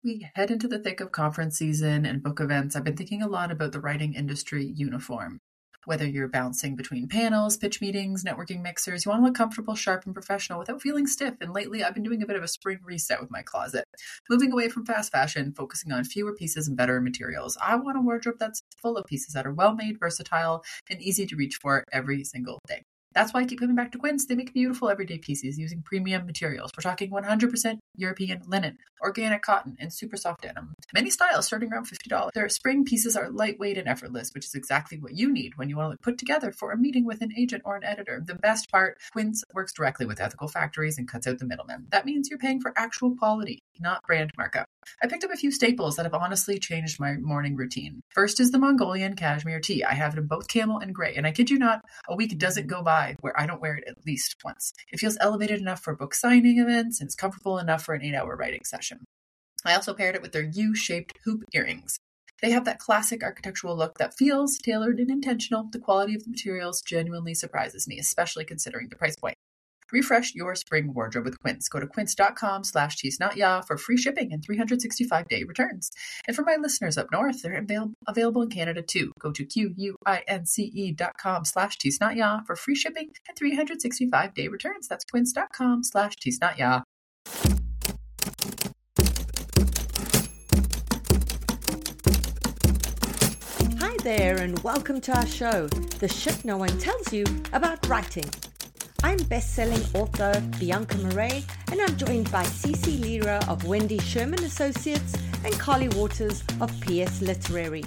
we head into the thick of conference season and book events, I've been thinking a lot about the writing industry uniform. Whether you're bouncing between panels, pitch meetings, networking mixers, you want to look comfortable, sharp, and professional without feeling stiff. And lately, I've been doing a bit of a spring reset with my closet, moving away from fast fashion, focusing on fewer pieces and better materials. I want a wardrobe that's full of pieces that are well-made, versatile, and easy to reach for every single day. That's why I keep coming back to Quince. They make beautiful everyday pieces using premium materials. We're talking 100% European linen, organic cotton, and super soft denim. Many styles starting around $50. Their spring pieces are lightweight and effortless, which is exactly what you need when you want to look put together for a meeting with an agent or an editor. The best part, Quince works directly with ethical factories and cuts out the middlemen. That means you're paying for actual quality, not brand markup. I picked up a few staples that have honestly changed my morning routine. First is the Mongolian cashmere tee. I have it in both camel and gray, and I kid you not, a week doesn't go by where I don't wear it at least once. It feels elevated enough for book signing events, and it's comfortable enough for an 8-hour writing session. I also paired it with their U-shaped hoop earrings. They have that classic architectural look that feels tailored and intentional. The quality of the materials genuinely surprises me, especially considering the price point. Refresh your spring wardrobe with Quince. Go to quince.com/cheesenotya for free shipping and 365-day returns. And for my listeners up north, they're available in Canada too. Go to quince.com/cheesenotya for free shipping and 365-day returns. That's quince.com/cheesenotya. Hi there, and welcome to our show, The Shit No One Tells You About Writing. I'm best-selling author Bianca Murray, and I'm joined by Cece Lira of Wendy Sherman Associates and Carly Waters of PS Literary.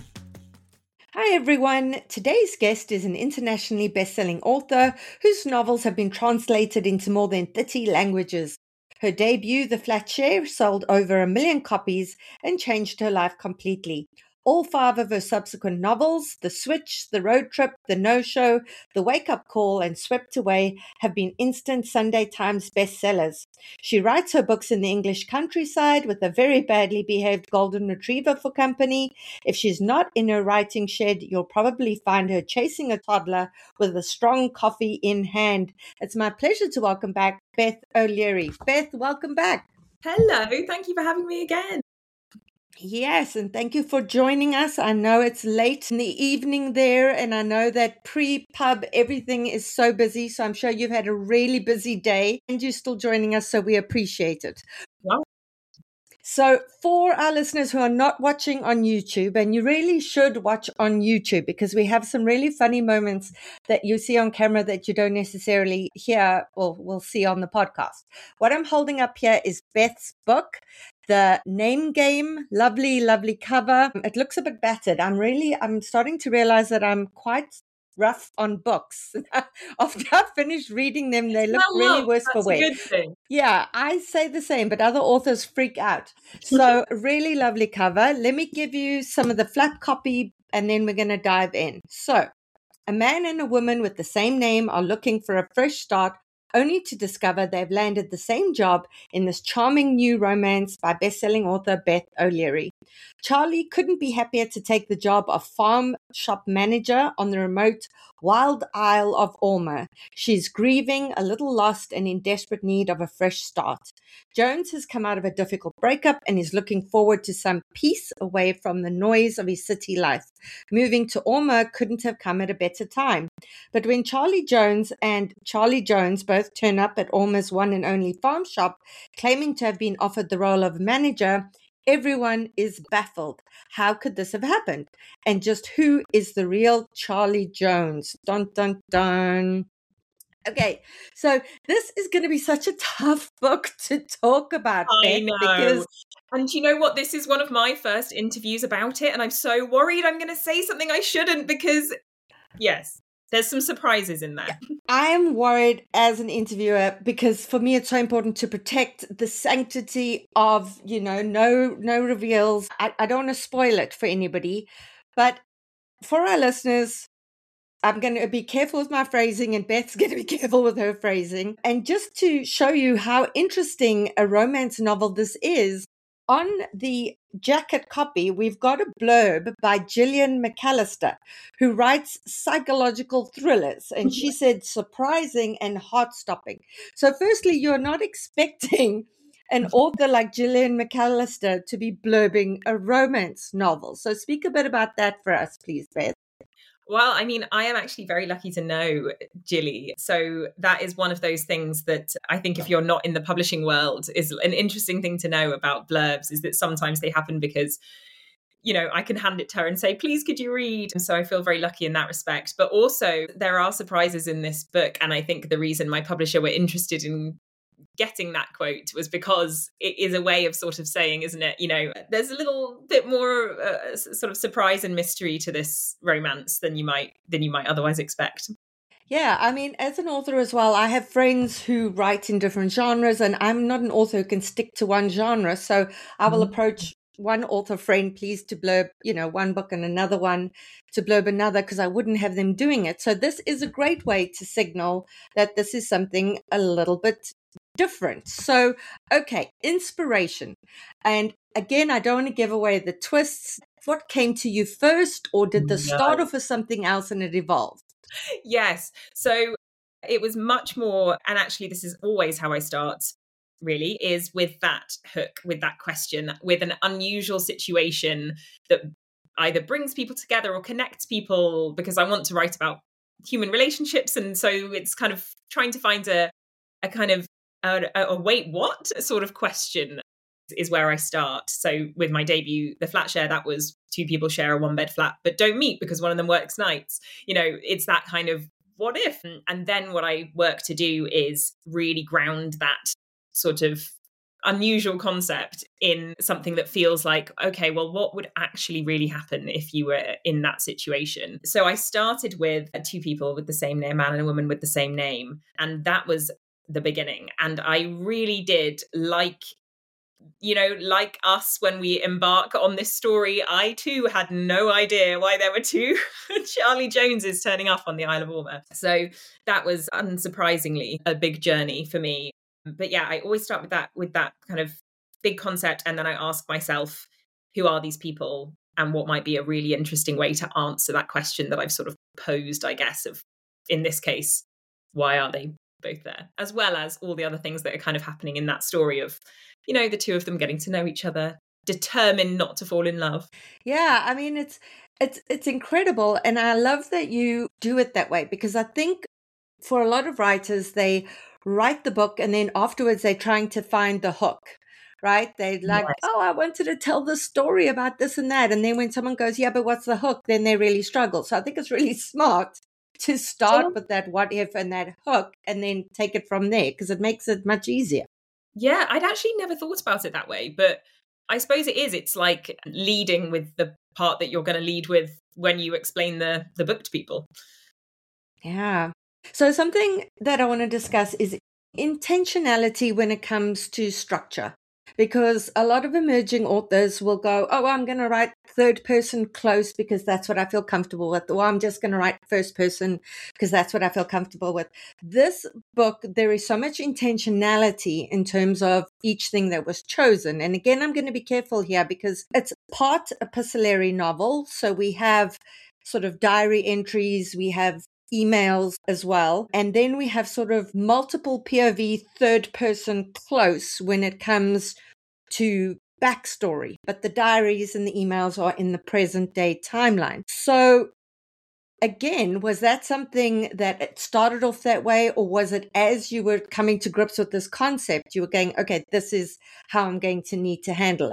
Hi everyone, today's guest is an internationally best-selling author whose novels have been translated into more than 30 languages. Her debut, The Flat Share, sold over 1 million copies and changed her life completely. All 5 of her subsequent novels, The Switch, The Road Trip, The No-Show, The Wake-Up Call, and Swept Away, have been instant Sunday Times bestsellers. She writes her books in the English countryside with a very badly behaved golden retriever for company. If she's not in her writing shed, you'll probably find her chasing a toddler with a strong coffee in hand. It's my pleasure to welcome back Beth O'Leary. Beth, welcome back. Hello, thank you for having me again. Yes, and thank you for joining us. I know it's late in the evening there, and I know that pre-pub everything is so busy, so I'm sure you've had a really busy day, and you're still joining us, so we appreciate it. Wow. So for our listeners who are not watching on YouTube, and you really should watch on YouTube because we have some really funny moments that you see on camera that you don't necessarily hear or will see on the podcast. What I'm holding up here is Beth's book, The Name Game. Lovely, lovely cover. It looks a bit battered. I'm starting to realize that I'm quite rough on books. After I've finished reading them, they look really worse for wear. That's a good thing. Yeah, I say the same, but other authors freak out. So really lovely cover. Let me give you some of the flap copy and then we're going to dive in. So a man and a woman with the same name are looking for a fresh start, only to discover they've landed the same job in this charming new romance by best-selling author Beth O'Leary. Charlie couldn't be happier to take the job of farm shop manager on the remote wild Isle of Ormer. She's grieving, a little lost, and in desperate need of a fresh start. Jones has come out of a difficult breakup and is looking forward to some peace away from the noise of his city life. Moving to Ormer couldn't have come at a better time. But when Charlie Jones and Charlie Jones both turn up at Ormer's one and only farm shop, claiming to have been offered the role of manager, everyone is baffled. How could this have happened? And just who is the real Charlie Jones? Dun, dun, dun. Okay, so this is going to be such a tough book to talk about, I Beth, know. because And you know what? This is one of my first interviews about it, and I'm so worried I'm going to say something I shouldn't because, yes, there's some surprises in there. I am worried as an interviewer because for me it's so important to protect the sanctity of, no reveals. I don't want to spoil it for anybody, but for our listeners, I'm going to be careful with my phrasing and Beth's going to be careful with her phrasing. And just to show you how interesting a romance novel this is, on the jacket copy, we've got a blurb by Gillian McAllister, who writes psychological thrillers. And she said surprising and heart-stopping. So firstly, you're not expecting an author like Gillian McAllister to be blurbing a romance novel. So speak a bit about that for us, please, Beth. Well, I mean, I am actually very lucky to know Jilly. So that is one of those things that I think if you're not in the publishing world is an interesting thing to know about blurbs, is that sometimes they happen because, you know, I can hand it to her and say, please, could you read? And so I feel very lucky in that respect. But also there are surprises in this book. And I think the reason my publisher were interested in getting that quote was because it is a way of sort of saying, isn't it, you know, there's a little bit more sort of surprise and mystery to this romance than you might otherwise expect. Yeah, I mean, as an author as well, I have friends who write in different genres, and I'm not an author who can stick to one genre. So I will approach one author friend, please, to blurb, you know, one book and another one to blurb another, because I wouldn't have them doing it. So this is a great way to signal that this is something a little bit different. So, okay, inspiration. And again, I don't want to give away the twists. What came to you first, or did this start off as something else and it evolved? Yes. So it was much more, and actually this is always how I start, really, is with that hook, with that question, with an unusual situation that either brings people together or connects people, because I want to write about human relationships. And so it's kind of trying to find a kind of a wait, what sort of question is where I start. So with my debut, The Flat Share, that was two people share a one-bed flat but don't meet because one of them works nights. You know, it's that kind of what if? And then what I work to do is really ground that sort of unusual concept in something that feels like, okay, well, what would actually really happen if you were in that situation? So I started with two people with the same name, a man and a woman with the same name. And that was the beginning. And I really did like, you know, like us when we embark on this story, I too had no idea why there were two Charlie Joneses turning up on the Isle of Orma. So that was unsurprisingly a big journey for me. But yeah, I always start with that kind of big concept. And then I ask myself, who are these people? And what might be a really interesting way to answer that question that I've sort of posed, I guess, of, in this case, why are they both there? As well as all the other things that are kind of happening in that story of, you know, the two of them getting to know each other, determined not to fall in love. Yeah, I mean, it's incredible. And I love that you do it that way, because I think for a lot of writers, they write the book and then afterwards they're trying to find the hook, right? They're like, Yes. oh, I wanted to tell this story about this and that. And then when someone goes, yeah, but what's the hook? Then they really struggle. So I think it's really smart to start with that what if and that hook and then take it from there, because it makes it much easier. Yeah, I'd actually never thought about it that way, but I suppose it is. It's like leading with the part that you're going to lead with when you explain the book to people. Yeah. So something that I want to discuss is intentionality when it comes to structure, because a lot of emerging authors will go, oh, I'm going to write third person close because that's what I feel comfortable with, or I'm just going to write first person because that's what I feel comfortable with. This book, there is so much intentionality in terms of each thing that was chosen. And again, I'm going to be careful here because it's part epistolary novel. So we have sort of diary entries, we have emails as well. And then we have sort of multiple POV third person close when it comes to backstory, but the diaries and the emails are in the present day timeline. So again, was that something that it started off that way, or was it as you were coming to grips with this concept, you were going, okay, this is how I'm going to need to handle it?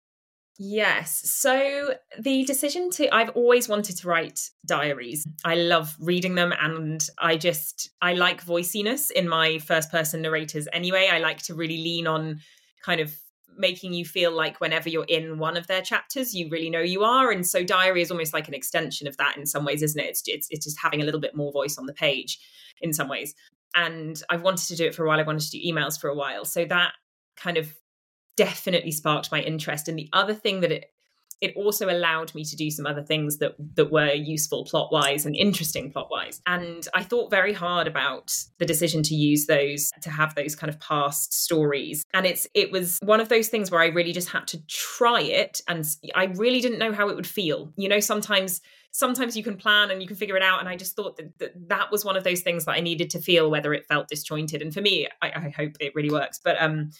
Yes. So the decision I've always wanted to write diaries. I love reading them, and I like voiciness in my first person narrators anyway. I like to really lean on kind of making you feel like whenever you're in one of their chapters, you really know you are. And so diary is almost like an extension of that in some ways, isn't it? It's just having a little bit more voice on the page in some ways. And I've wanted to do it for a while. I wanted to do emails for a while. So that kind of definitely sparked my interest. And the other thing that it also allowed me to do some other things that were useful plot-wise and interesting plot-wise. And I thought very hard about the decision to use those, to have those kind of past stories. And it was one of those things where I really just had to try it, and I really didn't know how it would feel. You know, sometimes you can plan and you can figure it out. And I just thought that was one of those things that I needed to feel whether it felt disjointed. And for me, I hope it really works. But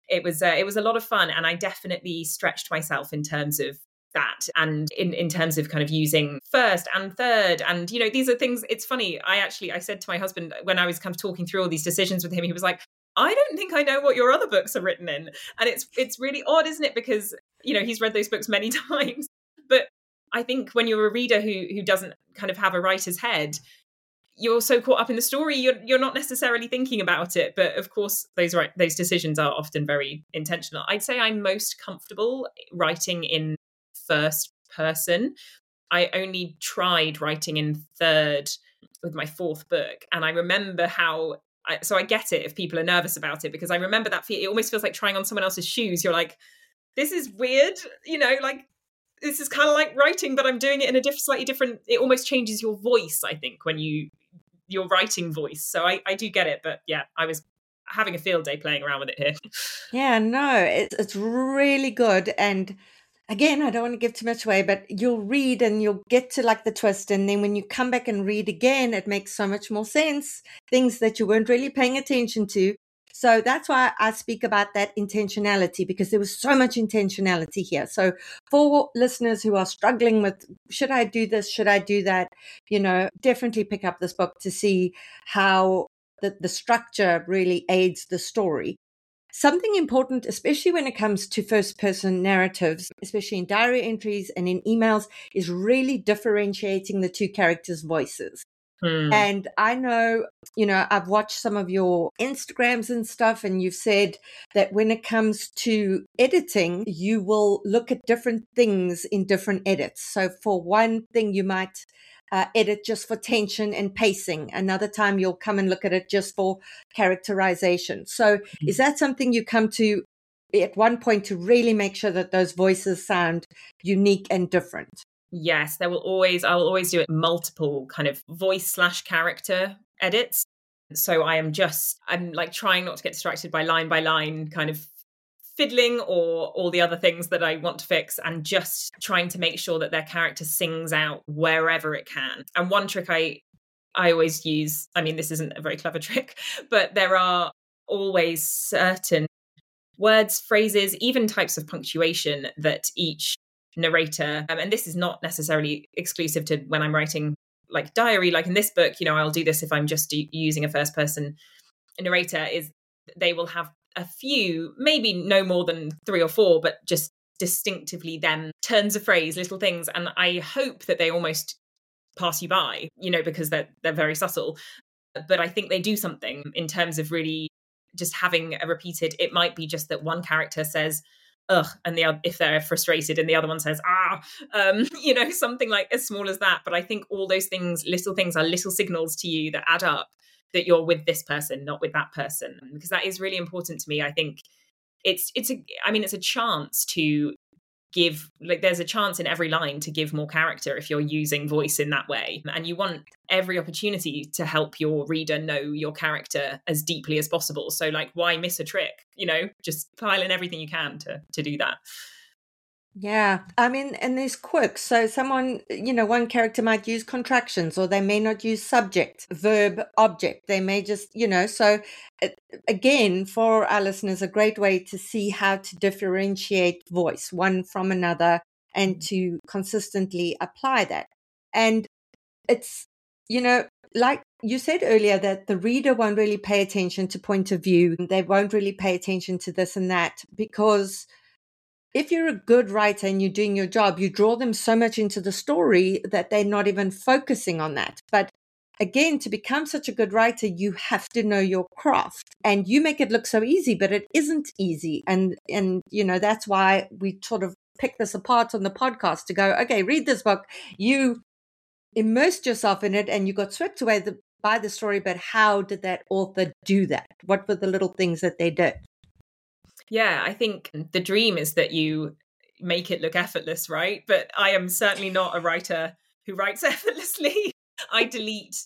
it was a lot of fun, and I definitely stretched myself in terms of that, and in terms of kind of using first and third, and these are things. It's funny, I said to my husband when I was kind of talking through all these decisions with him, he was like, I don't think I know what your other books are written in. And it's really odd, isn't it? Because he's read those books many times, but I think when you're a reader who doesn't kind of have a writer's head, you're so caught up in the story, you're not necessarily thinking about it. But of course, those decisions are often very intentional. I'd say I'm most comfortable writing in first person. I only tried writing in third with my fourth book, and I remember how. So I get it if people are nervous about it, because I remember that it almost feels like trying on someone else's shoes. You're like, this is weird, like this is kind of like writing, but I'm doing it in a slightly different. It almost changes your voice, I think, when your writing voice. So I do get it, but yeah, I was having a field day playing around with it here. Yeah, no, it's really good. And again, I don't want to give too much away, but you'll read and you'll get to like the twist. And then when you come back and read again, it makes so much more sense. Things that you weren't really paying attention to. So that's why I speak about that intentionality, because there was so much intentionality here. So for listeners who are struggling with, should I do this? Should I do that? Definitely pick up this book to see how the structure really aids the story. Something important, especially when it comes to first-person narratives, especially in diary entries and in emails, is really differentiating the two characters' voices. And I know, I've watched some of your Instagrams and stuff, and you've said that when it comes to editing, you will look at different things in different edits. So for one thing, you might edit just for tension and pacing. Another time you'll come and look at it just for characterization. So is that something you come to at one point to really make sure that those voices sound unique and different? Yes, I will always do it multiple kind of voice / character edits. So I'm like trying not to get distracted by line kind of fiddling or all the other things that I want to fix, and just trying to make sure that their character sings out wherever it can. And one trick I always use, I mean, this isn't a very clever trick, but there are always certain words, phrases, even types of punctuation that each narrator, and this is not necessarily exclusive to when I'm writing like diary, like in this book, I'll do this if I'm just using a first person narrator, is they will have a few, maybe no more than 3 or 4, but just distinctively them turns of phrase, little things. And I hope that they almost pass you by, because they're very subtle. But I think they do something in terms of really just having a repeated, it might be just that one character says, ugh, and if they're frustrated, and the other one says, something like as small as that. But I think all those little things are little signals to you that add up, that you're with this person, not with that person, because that is really important to me. I think it's a chance to give, like, there's a chance in every line to give more character if you're using voice in that way, and you want every opportunity to help your reader know your character as deeply as possible. So like, why miss a trick? Just pile in everything you can to do that. Yeah, I mean, and there's quirks. So someone, one character might use contractions, or they may not use subject, verb, object. They may just, so again, for our listeners, a great way to see how to differentiate voice one from another and to consistently apply that. And it's, like you said earlier, that the reader won't really pay attention to point of view. They won't really pay attention to this and that, because if you're a good writer and you're doing your job, you draw them so much into the story that they're not even focusing on that. But again, to become such a good writer, you have to know your craft, and you make it look so easy, but it isn't easy. And that's why we sort of pick this apart on the podcast to go, okay, read this book. You immersed yourself in it and you got swept away by the story, but how did that author do that? What were the little things that they did? Yeah, I think the dream is that you make it look effortless, right? But I am certainly not a writer who writes effortlessly. I delete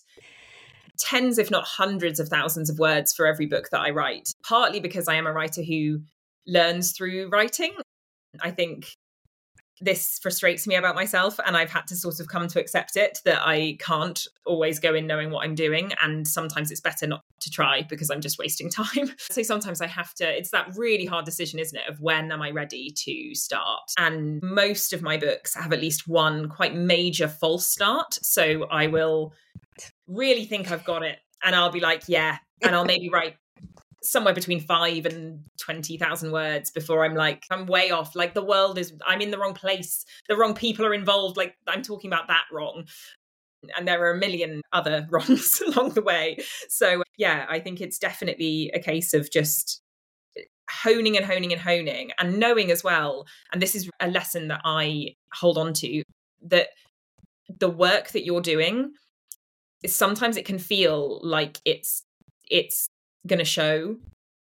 tens, if not hundreds of thousands of words for every book that I write, partly because I am a writer who learns through writing. I think this frustrates me about myself, and I've had to sort of come to accept it, that I can't always go in knowing what I'm doing, and sometimes it's better not to try because I'm just wasting time. So sometimes I have to, it's that really hard decision, isn't it, of when am I ready to start? And most of my books have at least one quite major false start. So I will really think I've got it, and I'll be like, yeah, and I'll maybe write somewhere between 5 and 20,000 words before I'm like, I'm way off. Like I'm in the wrong place. The wrong people are involved. Like I'm talking about that wrong. And there are a million other wrongs along the way. So yeah, I think it's definitely a case of just honing and honing and honing, and knowing as well. And this is a lesson that I hold on to, that the work that you're doing, sometimes it can feel like it's going to show,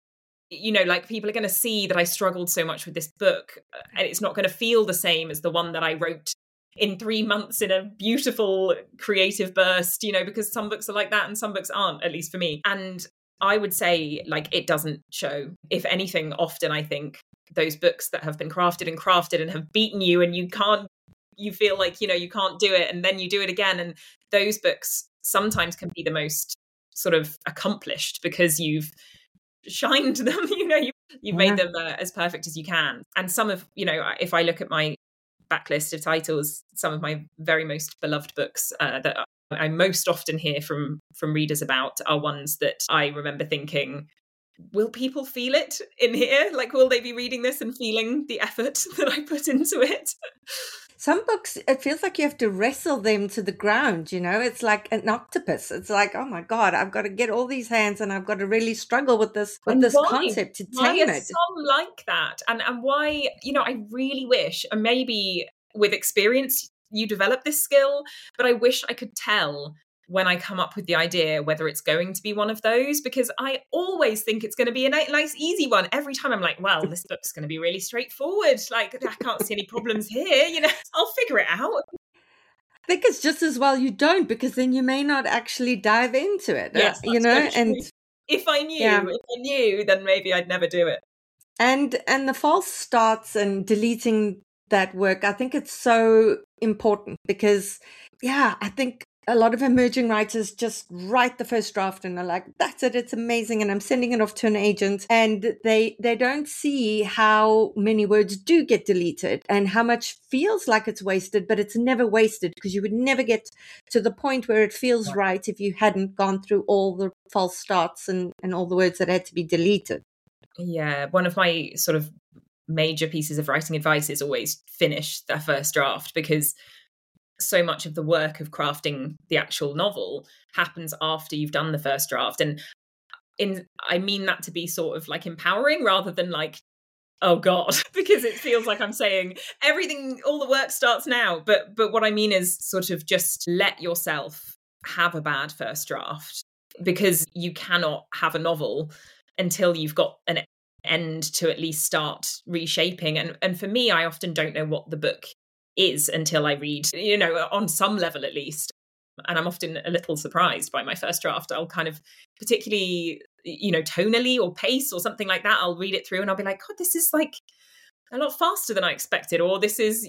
like people are going to see that I struggled so much with this book, and it's not going to feel the same as the one that I wrote in 3 months in a beautiful creative burst, because some books are like that and some books aren't, at least for me. And I would say, like, it doesn't show. If anything, often I think those books that have been crafted and have beaten you, and you feel like, you can't do it, and then you do it again. And those books sometimes can be the most sort of accomplished because you've shined them, you've made them as perfect as you can. And some of, if I look at my backlist of titles, some of my very most beloved books that I most often hear from readers about are ones that I remember thinking, will people feel it in here? Like, will they be reading this and feeling the effort that I put into it? Some books, it feels like you have to wrestle them to the ground, It's like an octopus. It's like, oh my God, I've got to get all these hands, and I've got to really struggle with this concept to tame it. Some like that. And why, I really wish, and maybe with experience you develop this skill, but I wish I could tell when I come up with the idea whether it's going to be one of those, because I always think it's going to be a nice easy one. Every time I'm like, well, this book's going to be really straightforward, like I can't see any problems here, I'll figure it out. I think it's just as well you don't, because then you may not actually dive into it. Yes, and if I knew, then maybe I'd never do it. And the false starts and deleting that work, I think it's so important, because I think a lot of emerging writers just write the first draft and are like, that's it, it's amazing, and I'm sending it off to an agent. And they don't see how many words do get deleted and how much feels like it's wasted, but it's never wasted, because you would never get to the point where it feels right if you hadn't gone through all the false starts and all the words that had to be deleted. Yeah, one of my sort of major pieces of writing advice is always finish the first draft, because so much of the work of crafting the actual novel happens after you've done the first draft. And I mean that to be sort of like empowering rather than like, oh God, because it feels like I'm saying everything, all the work starts now. But what I mean is sort of just let yourself have a bad first draft, because you cannot have a novel until you've got an end to at least start reshaping. And for me, I often don't know what the book is until I read, on some level at least. And I'm often a little surprised by my first draft. I'll kind of, particularly, tonally or pace or something like that, I'll read it through and I'll be like, God, this is like a lot faster than I expected. Or this is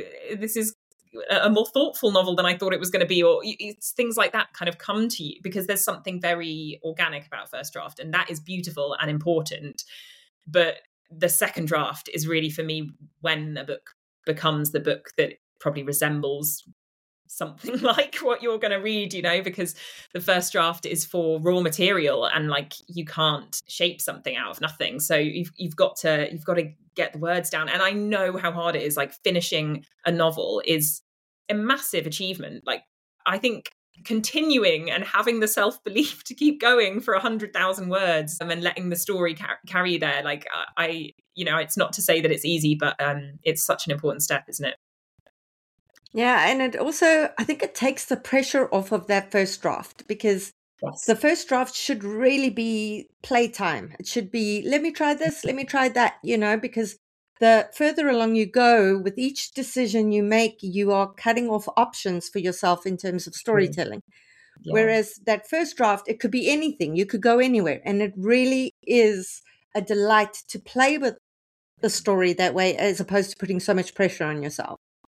a more thoughtful novel than I thought it was going to be. Or it's things like that kind of come to you because there's something very organic about first draft, and that is beautiful and important. But the second draft is really, for me, when a book becomes the book that probably resembles something like what you're going to read, because the first draft is for raw material, and like you can't shape something out of nothing. So you've got to get the words down. And I know how hard it is. Like, finishing a novel is a massive achievement. Like, I think continuing and having the self-belief to keep going for 100,000 words and then letting the story carry you there, like I it's not to say that it's easy, but it's such an important step, isn't it? Yeah, and it also, I think it takes the pressure off of that first draft, because the first draft should really be playtime. It should be, let me try this, let me try that, because the further along you go with each decision you make, you are cutting off options for yourself in terms of storytelling. Yeah. Whereas that first draft, it could be anything. You could go anywhere. And it really is a delight to play with the story that way, as opposed to putting so much pressure on yourself.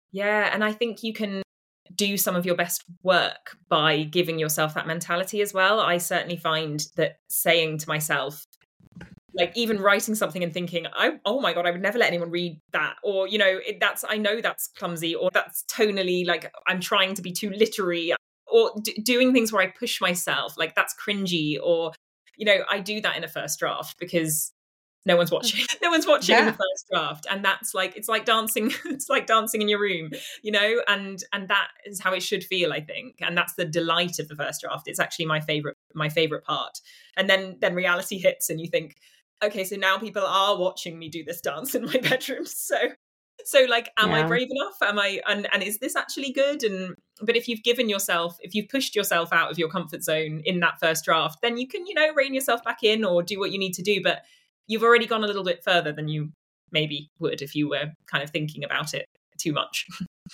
Yeah, and I think you can do some of your best work by giving yourself that mentality as well. I certainly find that saying to myself, like even writing something and thinking, oh my God, I would never let anyone read that. Or, I know that's clumsy, or that's tonally, like I'm trying to be too literary, or doing things where I push myself, like that's cringy, or, I do that in a first draft because no one's watching. No one's watching in the first draft. And that's like, it's like dancing. It's like dancing in your room, and that is how it should feel, I think. And that's the delight of the first draft. It's actually my favorite part. And then reality hits and you think, okay, so now people are watching me do this dance in my bedroom. So like, am I brave enough? Am I, and is this actually good? But if you've pushed yourself out of your comfort zone in that first draft, then you can, rein yourself back in or do what you need to do. But you've already gone a little bit further than you maybe would if you were kind of thinking about it too much.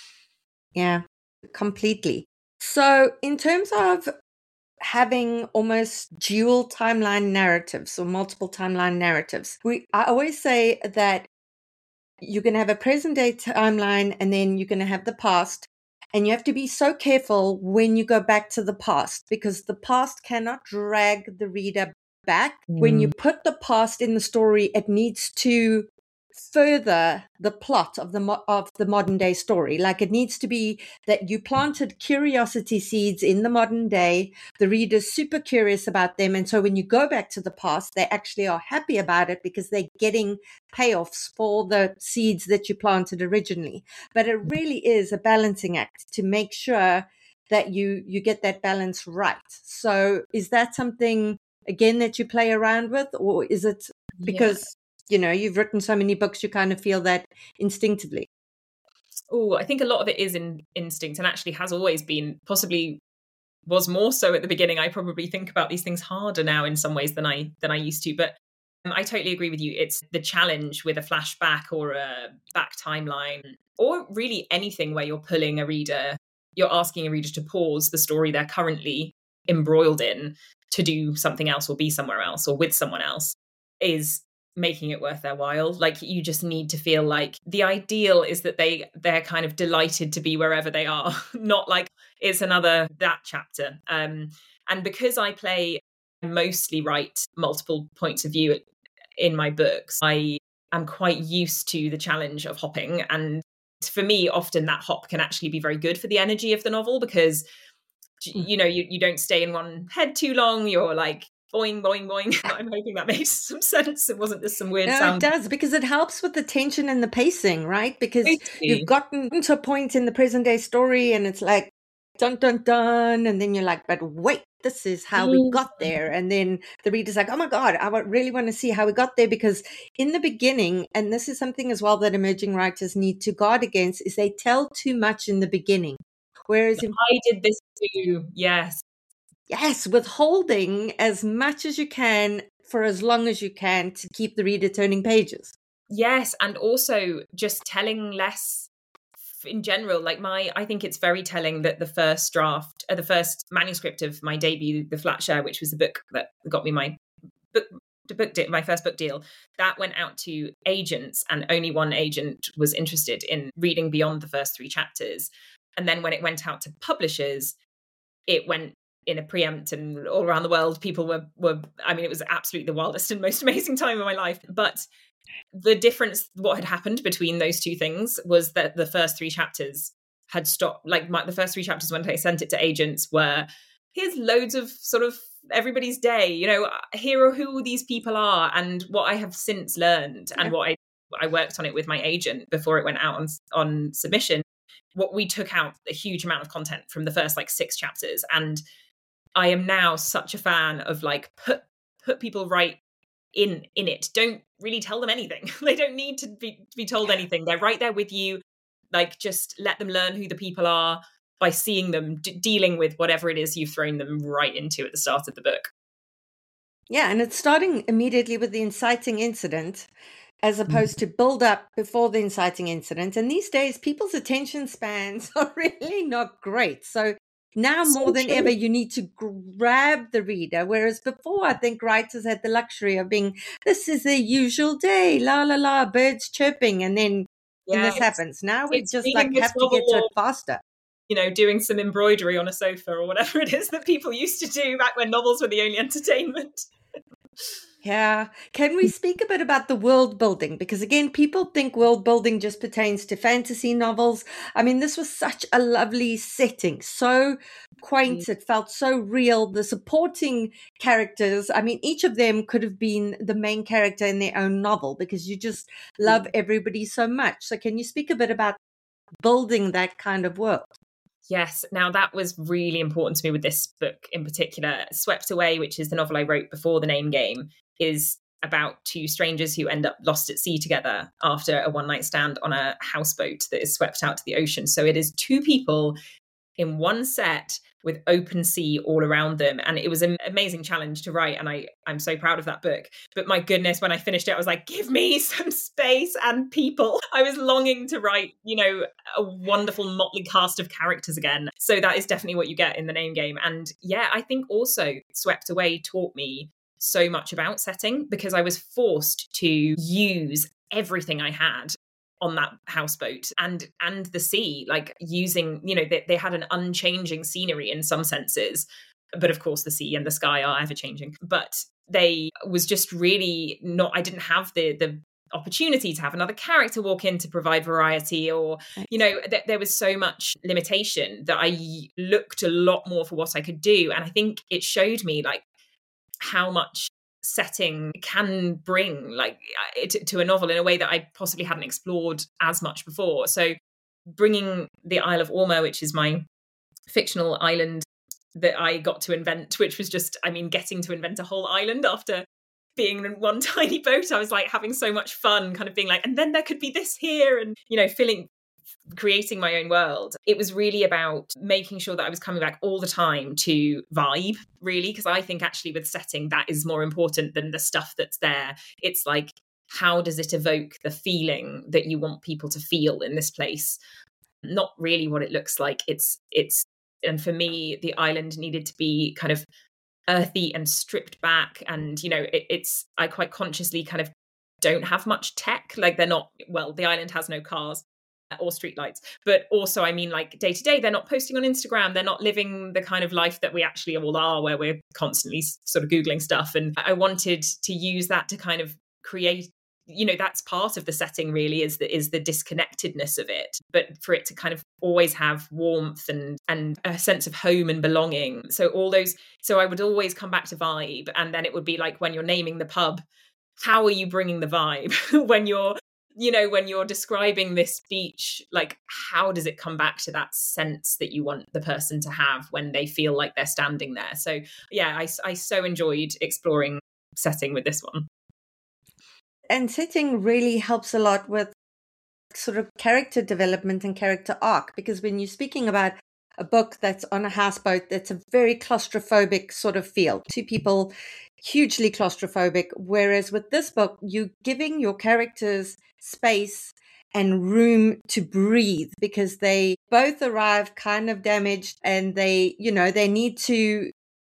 Yeah, completely. So in terms of having almost dual timeline narratives or multiple timeline narratives, I always say that you're going to have a present day timeline and then you're going to have the past. And you have to be so careful when you go back to the past, because the past cannot drag the reader back. When you put the past in the story, it needs to further the plot of the modern day story. Like it needs to be that you planted curiosity seeds in the modern day. The reader's super curious about them. And so when you go back to the past, they actually are happy about it because they're getting payoffs for the seeds that you planted originally. But it really is a balancing act to make sure that you get that balance right. So is that something, again, that you play around with, or is it because you've written so many books, you kind of feel that instinctively? Oh, I think a lot of it is in instinct, and actually has always been, possibly was more so at the beginning. I probably think about these things harder now in some ways than I used to. But I totally agree with you. It's the challenge with a flashback or a back timeline, or really anything where you're asking a reader to pause the story they're currently embroiled in to do something else or be somewhere else or with someone else, is making it worth their while. Like you just need to feel like the ideal is that they're kind of delighted to be wherever they are, not like it's another that chapter. And because I mostly write multiple points of view in my books, I am quite used to the challenge of hopping. And for me, often that hop can actually be very good for the energy of the novel, because you don't stay in one head too long. You're like boing, boing, boing. I'm hoping that made some sense. It wasn't just some weird sound. It does, because it helps with the tension and the pacing, right? Because you've gotten to a point in the present day story and it's like, dun, dun, dun. And then you're like, but wait, this is how we got there. And then the reader's like, oh my God, I really want to see how we got there. Because in the beginning, and this is something as well that emerging writers need to guard against, is they tell too much in the beginning. Whereas I did this too. Yes, withholding as much as you can for as long as you can to keep the reader turning pages. Yes, and also just telling less in general. Like I think it's very telling that the first draft, the first manuscript of my debut, The Flat Share, which was the book that got me my first book deal, that went out to agents, and only one agent was interested in reading beyond the first 3 chapters. And then when it went out to publishers, it went in a preempt, and all around the world, people were, I mean, it was absolutely the wildest and most amazing time of my life. But the difference, what had happened between those two things, was that the first 3 chapters had stopped. Like the first 3 chapters, when I sent it to agents, were, here's loads of sort of everybody's day, here are who these people are. And what I have since learned, and what I worked on it with my agent before it went out on submission, what we took out a huge amount of content from the first 6 chapters. And I am now such a fan of put people right in it. Don't really tell them anything. They don't need to be told anything. They're right there with you. Just let them learn who the people are by seeing them dealing with whatever it is you've thrown them right into at the start of the book. Yeah, and it's starting immediately with the inciting incident, as opposed to build up before the inciting incident. And these days, people's attention spans are really not great. So now more than ever, you need to grab the reader. Whereas before, I think writers had the luxury of being, this is their usual day, la, la, la, birds chirping. And then and Yeah, this happens. Now we it's just reading like this have to novel get to it or, faster. doing some embroidery on a sofa or whatever it is that people used to do back when novels were the only entertainment. Yeah. Can we speak a bit about the world building? Because again, people think world building just pertains to fantasy novels. I mean, this was such a lovely setting, so quaint. It felt so real. The supporting characters, I mean, each of them could have been the main character in their own novel because you just love everybody so much. So can you speak a bit about building that kind of world? Yes. Now, that was really important to me with this book in particular. Swept Away, which is the novel I wrote before The Name Game, is about two strangers who end up lost at sea together after a one-night stand on a houseboat that is swept out to the ocean. So it is two people in one set with open sea all around them. And it was an amazing challenge to write. And I'm so proud of that book. But my goodness, when I finished it, I was like, give me some space and people. I was longing to write, a wonderful motley cast of characters again. So that is definitely what you get in The Name Game. And yeah, I think also Swept Away taught me so much about setting because I was forced to use everything I had on that houseboat and the sea, like using, they had an unchanging scenery in some senses, but of course the sea and the sky are ever changing. But they was just really not, I didn't have the opportunity to have another character walk in to provide variety, or there was so much limitation that I looked a lot more for what I could do. And I think it showed me like how much setting can bring like to a novel in a way that I possibly hadn't explored as much before. So bringing the Isle of Orma, which is my fictional island that I got to invent, which was just, getting to invent a whole island after being in one tiny boat. I was like having so much fun kind of being like, and then there could be this here, and creating my own world. It was really about making sure that I was coming back all the time to vibe, really, because I think actually with setting, that is more important than the stuff that's there. It's like, how does it evoke the feeling that you want people to feel in this place? Not really what it looks like. It's and for me, the island needed to be kind of earthy and stripped back. And, I quite consciously kind of don't have much tech. Like the island has no cars or streetlights, but also like day to day they're not posting on Instagram, they're not living the kind of life that we actually all are, where we're constantly sort of googling stuff. And I wanted to use that to kind of create, that's part of the setting really, is the disconnectedness of it, but for it to kind of always have warmth and a sense of home and belonging. So I would always come back to vibe, and then it would be like when you're naming the pub, how are you bringing the vibe? when you're describing this beach, like how does it come back to that sense that you want the person to have when they feel like they're standing there? So yeah, I so enjoyed exploring setting with this one. And setting really helps a lot with sort of character development and character arc, because when you're speaking about a book that's on a houseboat, that's a very claustrophobic sort of feel. Two people hugely claustrophobic, whereas with this book, you're giving your characters space and room to breathe, because they both arrive kind of damaged, and they need to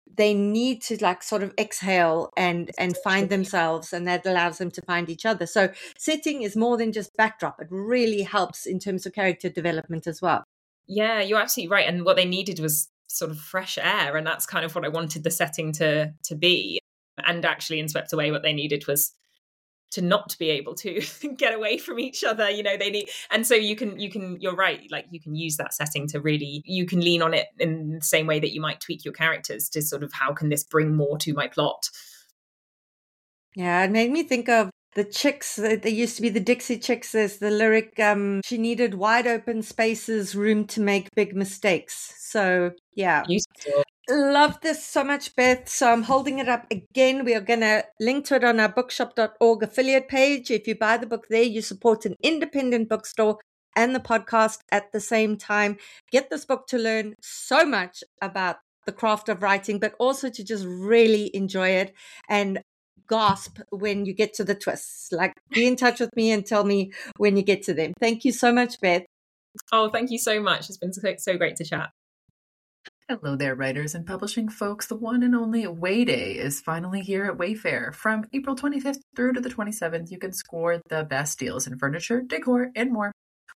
like sort of exhale and find themselves, and that allows them to find each other. So setting is more than just backdrop. It really helps in terms of character development as well. Yeah, you're absolutely right. And what they needed was sort of fresh air, and that's kind of what I wanted the setting to be. And actually in Swept Away, what they needed was to not be able to get away from each other. They need, and so you can, you're right, like you can use that setting to really, you can lean on it in the same way that you might tweak your characters to sort of, how can this bring more to my plot? Yeah, it made me think of the Chicks. They used to be the Dixie Chicks. There's the lyric, she needed wide open spaces, room to make big mistakes. So yeah. Beautiful. Love this so much, Beth. So I'm holding it up again. We are going to link to it on our bookshop.org affiliate page. If you buy the book there, you support an independent bookstore and the podcast at the same time. Get this book to learn so much about the craft of writing, but also to just really enjoy it and gasp when you get to the twists. Like, be in touch with me and tell me when you get to them. Thank you so much, Beth. Oh, thank you so much. It's been so great to chat. Hello there, writers and publishing folks. The one and only Way Day is finally here at Wayfair. From April 25th through to the 27th, you can score the best deals in furniture, decor, and more.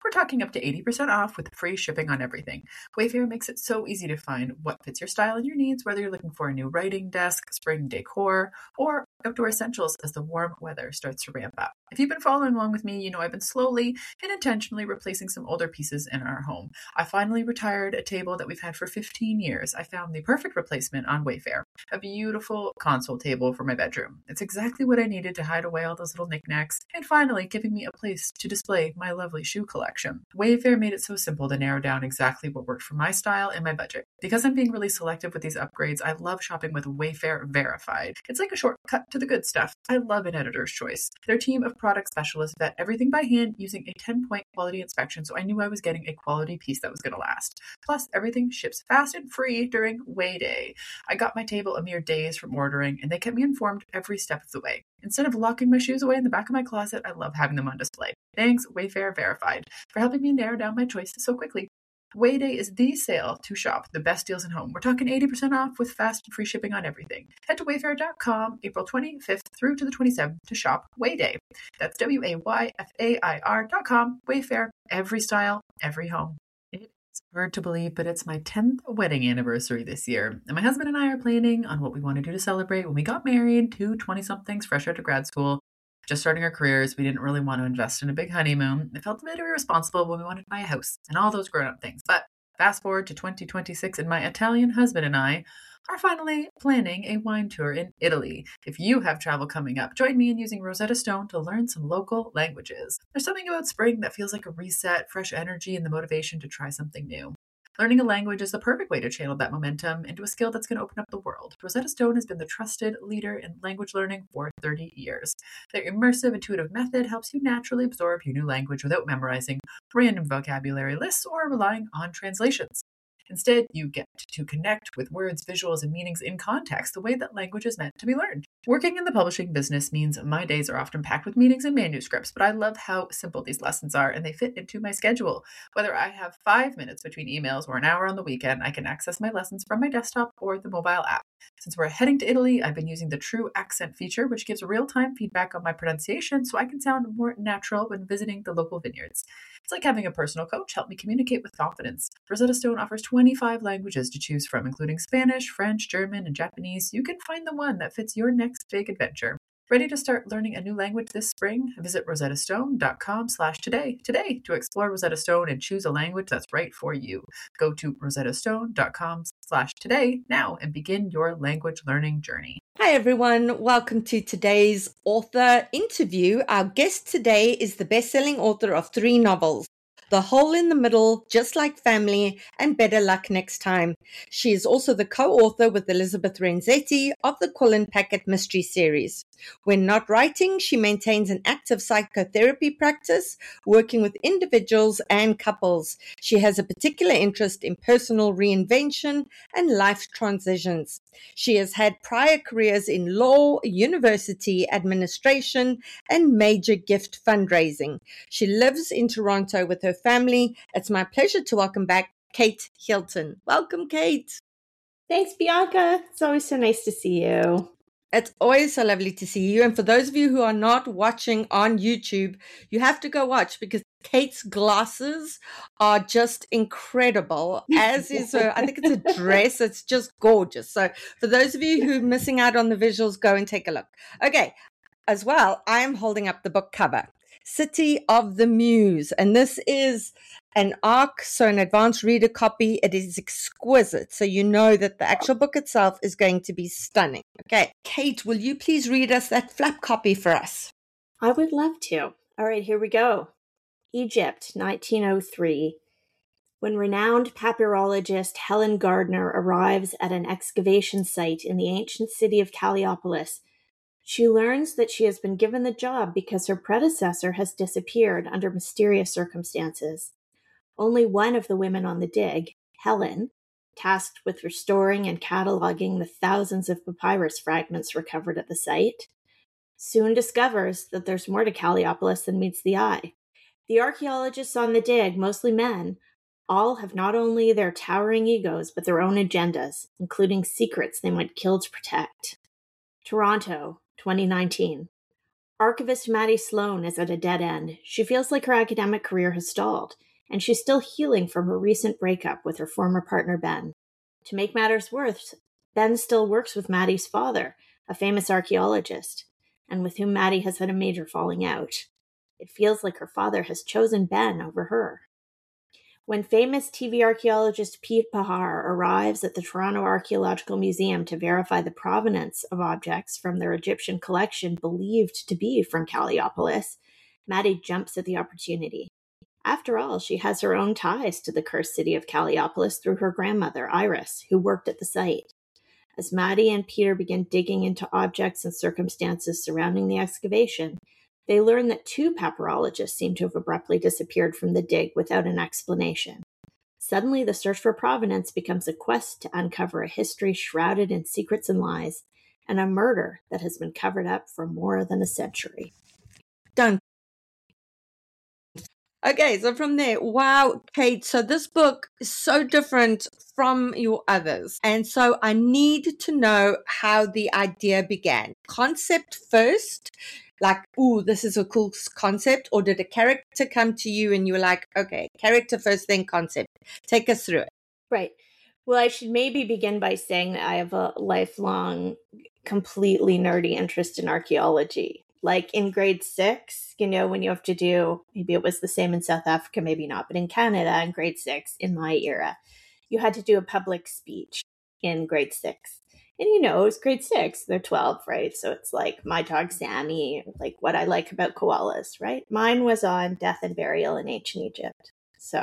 We're talking up to 80% off with free shipping on everything. Wayfair makes it so easy to find what fits your style and your needs, whether you're looking for a new writing desk, spring decor, or outdoor essentials as the warm weather starts to ramp up. If you've been following along with me, you know I've been slowly and intentionally replacing some older pieces in our home. I finally retired a table that we've had for 15 years. I found the perfect replacement on Wayfair, a beautiful console table for my bedroom. It's exactly what I needed to hide away all those little knickknacks, and finally giving me a place to display my lovely shoe collection. Wayfair made it so simple to narrow down exactly what worked for my style and my budget. Because I'm being really selective with these upgrades, I love shopping with Wayfair Verified. It's like a shortcut to the good stuff. I love an editor's choice. Their team of product specialists vet everything by hand using a 10-point quality inspection, so I knew I was getting a quality piece that was going to last. Plus, everything ships fast and free during Way Day. I got my table a mere days from ordering, and they kept me informed every step of the way. Instead of locking my shoes away in the back of my closet, I love having them on display. Thanks, Wayfair Verified, for helping me narrow down my choices so quickly. Way Day is the sale to shop the best deals in home. We're talking 80% off with fast and free shipping on everything. Head to wayfair.com April 25th through to the 27th to shop Way Day. That's WAYFAIR.com. Wayfair, every style, every home. It's hard to believe, but it's my 10th wedding anniversary this year. And my husband and I are planning on what we want to do to celebrate when we got married, two 20-somethings fresh out of grad school. Just starting our careers, we didn't really want to invest in a big honeymoon. It felt a bit irresponsible when we wanted to buy a house and all those grown-up things. But fast forward to 2026, and my Italian husband and I are finally planning a wine tour in Italy. If you have travel coming up, join me in using Rosetta Stone to learn some local languages. There's something about spring that feels like a reset, fresh energy, and the motivation to try something new. Learning a language is the perfect way to channel that momentum into a skill that's going to open up the world. Rosetta Stone has been the trusted leader in language learning for 30 years. Their immersive, intuitive method helps you naturally absorb your new language without memorizing random vocabulary lists or relying on translations. Instead, you get to connect with words, visuals, and meanings in context, the way that language is meant to be learned. Working in the publishing business means my days are often packed with meetings and manuscripts, but I love how simple these lessons are and they fit into my schedule. Whether I have 5 minutes between emails or an hour on the weekend, I can access my lessons from my desktop or the mobile app. Since we're heading to Italy, I've been using the True Accent feature, which gives real-time feedback on my pronunciation so I can sound more natural when visiting the local vineyards. It's like having a personal coach help me communicate with confidence. Rosetta Stone offers 25 languages to choose from, including Spanish, French, German, and Japanese. You can find the one that fits your next big adventure. Ready to start learning a new language this spring? Visit rosettastone.com/today today to explore Rosetta Stone and choose a language that's right for you. Go to rosettastone.com/today now and begin your language learning journey. Hi, everyone. Welcome to today's author interview. Our guest today is the best-selling author of 3 novels, The Hole in the Middle, Just Like Family, and Better Luck Next Time. She is also the co-author with Elizabeth Renzetti of the Quillen Packard Mystery Series. When not writing, she maintains an active psychotherapy practice, working with individuals and couples. She has a particular interest in personal reinvention and life transitions. She has had prior careers in law, university administration, and major gift fundraising. She lives in Toronto with her family. It's my pleasure to welcome back Kate Hilton. Welcome, Kate. Thanks, Bianca. It's always so nice to see you. It's always so lovely to see you. And for those of you who are not watching on YouTube, you have to go watch because Kate's glasses are just incredible, as is her, I think it's a dress. It's just gorgeous. So for those of you who are missing out on the visuals, go and take a look. Okay. As well, I am holding up the book cover, City of the Muse. And this is an ARC, so an advanced reader copy. It is exquisite. So you know that the actual book itself is going to be stunning. Okay. Kate, will you please read us that flap copy for us? I would love to. All right, here we go. Egypt, 1903. When renowned papyrologist Helen Gardner arrives at an excavation site in the ancient city of Calliopolis, she learns that she has been given the job because her predecessor has disappeared under mysterious circumstances. Only one of the women on the dig, Helen, tasked with restoring and cataloging the thousands of papyrus fragments recovered at the site, soon discovers that there's more to Calliopolis than meets the eye. The archaeologists on the dig, mostly men, all have not only their towering egos, but their own agendas, including secrets they might kill to protect. Toronto, 2019. Archivist Maddie Sloan is at a dead end. She feels like her academic career has stalled, and she's still healing from her recent breakup with her former partner, Ben. To make matters worse, Ben still works with Maddie's father, a famous archaeologist, and with whom Maddie has had a major falling out. It feels like her father has chosen Ben over her. When famous TV archaeologist Pete Pahar arrives at the Toronto Archaeological Museum to verify the provenance of objects from their Egyptian collection believed to be from Calliopolis, Maddie jumps at the opportunity. After all, she has her own ties to the cursed city of Calliopolis through her grandmother, Iris, who worked at the site. As Maddie and Peter begin digging into objects and circumstances surrounding the excavation, they learn that 2 papyrologists seem to have abruptly disappeared from the dig without an explanation. Suddenly, the search for provenance becomes a quest to uncover a history shrouded in secrets and lies, and a murder that has been covered up for more than a century. Done. Okay, so from there, wow, Kate, so this book is so different from your others. And so I need to know how the idea began. Concept first, like, ooh, this is a cool concept, or did a character come to you and you were like, okay, character first, then concept. Take us through it. Right. Well, I should maybe begin by saying that I have a lifelong, completely nerdy interest in archaeology. Like in grade 6, you know, when you have to do, maybe it was the same in South Africa, maybe not, but in Canada in grade 6, in my era, you had to do a public speech in grade 6. And, you know, it was grade 6, they're 12, right? So it's like my dog Sammy, like what I like about koalas, right? Mine was on death and burial in ancient Egypt. So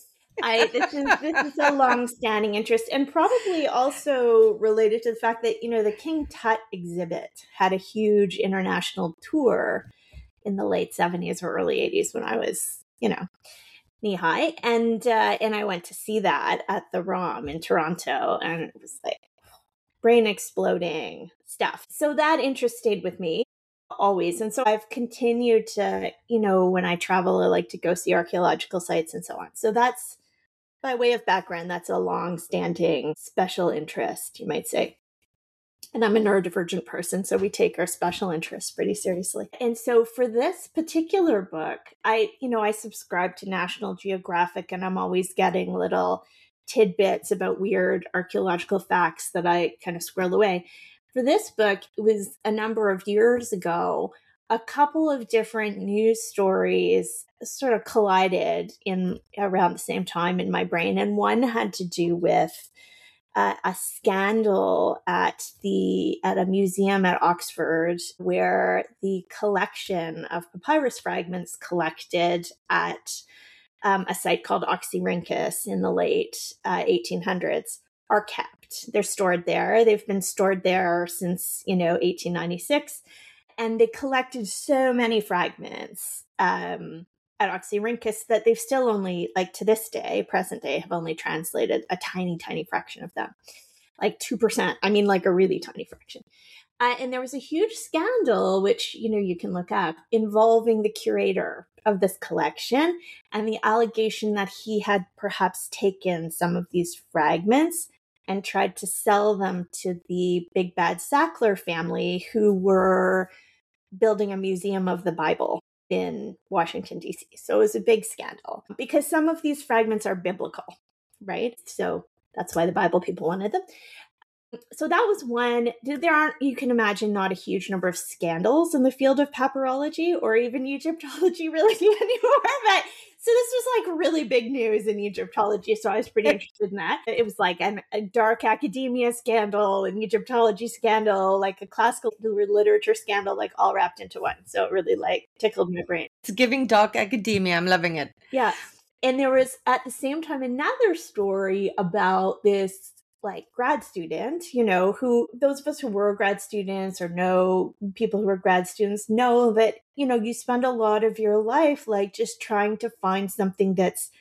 this is a long-standing interest, and probably also related to the fact that, you know, the King Tut exhibit had a huge international tour in the late 70s or early 80s when I was, you know, knee high, and I went to see that at the ROM in Toronto, and it was like brain exploding stuff. So that interest stayed with me always. And so I've continued to, you know, when I travel, I like to go see archaeological sites and so on. So that's, by way of background, that's a long-standing special interest, you might say. And I'm a neurodivergent person, so we take our special interests pretty seriously. And so for this particular book, I subscribe to National Geographic, and I'm always getting little tidbits about weird archaeological facts that I kind of squirrel away. For this book, it was a number of years ago, a couple of different news stories sort of collided in around the same time in my brain. And one had to do with a scandal at a museum at Oxford, where the collection of papyrus fragments collected at a site called Oxyrhynchus in the late 1800s are kept. They're stored there. They've been stored there since, 1896. And they collected so many fragments at Oxyrhynchus that they've still only, like to this day, present day, have only translated a tiny, tiny fraction of them. Like 2%. I mean, like a really tiny fraction. And there was a huge scandal, which, you can look up, involving the curator of this collection and the allegation that he had perhaps taken some of these fragments and tried to sell them to the Big Bad Sackler family, who were building a museum of the Bible in Washington, D.C. So it was a big scandal because some of these fragments are biblical, right? So that's why the Bible people wanted them. So that was one. There aren't, you can imagine, not a huge number of scandals in the field of papyrology or even Egyptology really anymore. But so this was like really big news in Egyptology. So I was pretty interested in that. It was like a dark academia scandal, an Egyptology scandal, like a classical literature scandal, like all wrapped into one. So it really like tickled my brain. It's giving dark academia. I'm loving it. Yeah. And there was at the same time another story about this like grad student, who those of us who were grad students or know people who are grad students know that, you spend a lot of your life like just trying to find something that's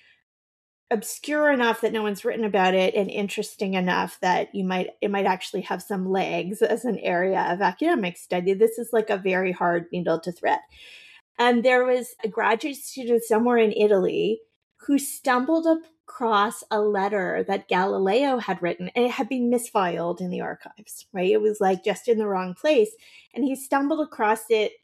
obscure enough that no one's written about it and interesting enough that it might actually have some legs as an area of academic study. This is like a very hard needle to thread. And there was a graduate student somewhere in Italy who stumbled across a letter that Galileo had written, and it had been misfiled in the archives, right? It was like just in the wrong place. And he stumbled across it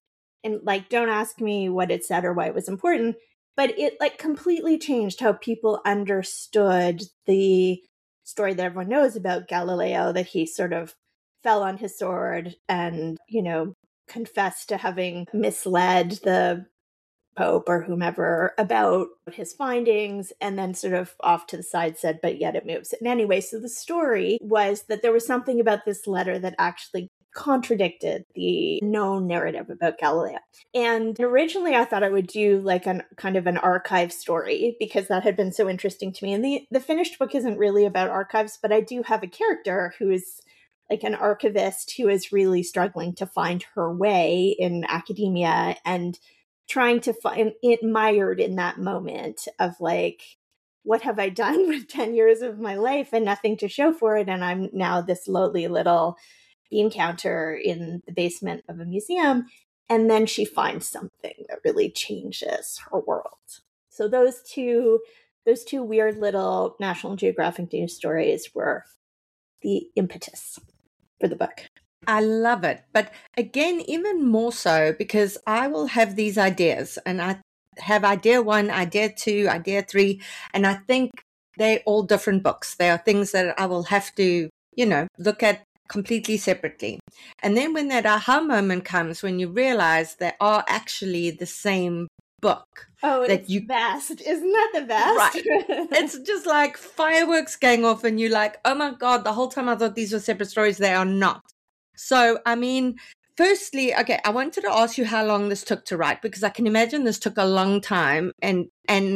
And like, don't ask me what it said or why it was important, but it like completely changed how people understood the story that everyone knows about Galileo, that he sort of fell on his sword and, confessed to having misled the Pope or whomever about his findings, and then sort of off to the side said, but yet it moves. And anyway, so the story was that there was something about this letter that actually contradicted the known narrative about Galileo. And originally I thought I would do like an kind of an archive story because that had been so interesting to me. And the finished book isn't really about archives, but I do have a character who is like an archivist who is really struggling to find her way in academia and trying to find it, mired in that moment of like, what have I done with 10 years of my life and nothing to show for it? And I'm now this lowly little bean counter in the basement of a museum. And then she finds something that really changes her world. So those two weird little National Geographic news stories were the impetus for the book. I love it. But again, even more so because I will have these ideas and I have idea 1, idea 2, idea 3, and I think they're all different books. They are things that I will have to, look at completely separately. And then when that aha moment comes, when you realize they are actually the same book. Oh, that it's best. Isn't that the best? Right. It's just like fireworks going off and you're like, oh my God, the whole time I thought these were separate stories. They are not. So, I mean, firstly, okay, I wanted to ask you how long this took to write, because I can imagine this took a long time. And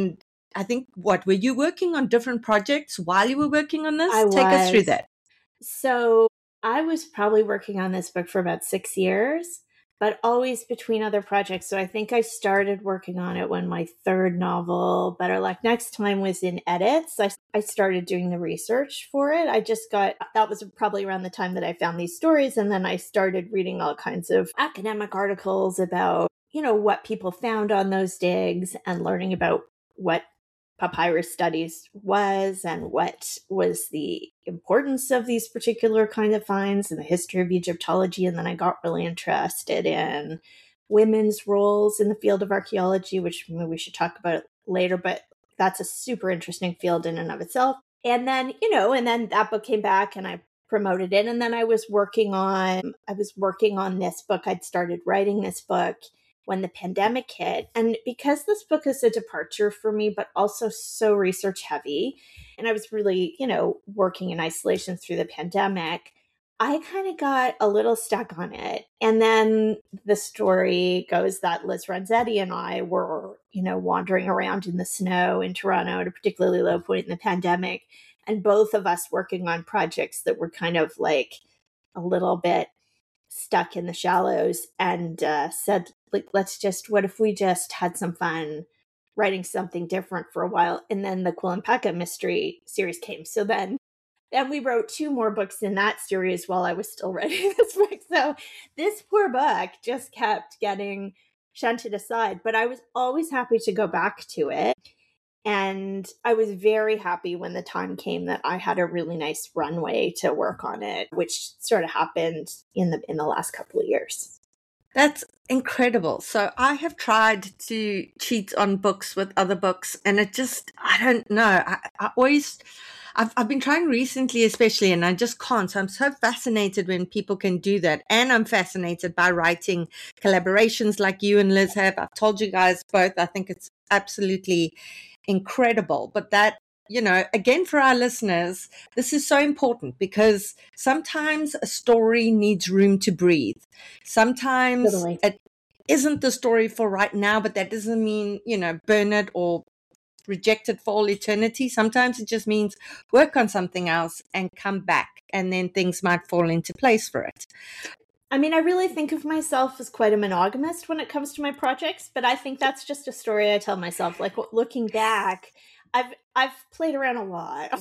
I think, were you working on different projects while you were working on this? Take us through that. So I was probably working on this book for about 6 years, but always between other projects. So I think I started working on it when my third novel, Better Luck Next Time, was in edits. I started doing the research for it. That was probably around the time that I found these stories. And then I started reading all kinds of academic articles about, what people found on those digs and learning about what papyrus studies was and what was the importance of these particular kind of finds in the history of Egyptology. And then I got really interested in women's roles in the field of archaeology, which maybe we should talk about later, but that's a super interesting field in and of itself. And then, and then that book came back and I promoted it. And then I was working on this book. I'd started writing this book when the pandemic hit. And because this book is a departure for me, but also so research heavy, and I was really, working in isolation through the pandemic, I kind of got a little stuck on it. And then the story goes that Liz Renzetti and I were, wandering around in the snow in Toronto at a particularly low point in the pandemic, and both of us working on projects that were kind of like a little bit stuck in the shallows, and said, like, what if we just had some fun writing something different for a while? And then the Quillenpeka mystery series came. So then we wrote 2 more books in that series while I was still writing this book. So this poor book just kept getting shunted aside, but I was always happy to go back to it. And I was very happy when the time came that I had a really nice runway to work on it, which sort of happened in the last couple of years. That's incredible. So I have tried to cheat on books with other books, and it just, I don't know. I've been trying recently, especially, and I just can't. So I'm so fascinated when people can do that. And I'm fascinated by writing collaborations like you and Liz have. I've told you guys both, I think it's absolutely incredible. But that, again, for our listeners, this is so important because sometimes a story needs room to breathe. Sometimes Totally. It isn't the story for right now, but that doesn't mean, burn it or reject it for all eternity. Sometimes it just means work on something else and come back, and then things might fall into place for it. I mean, I really think of myself as quite a monogamist when it comes to my projects, but I think that's just a story I tell myself. Like, looking back, I've played around a lot.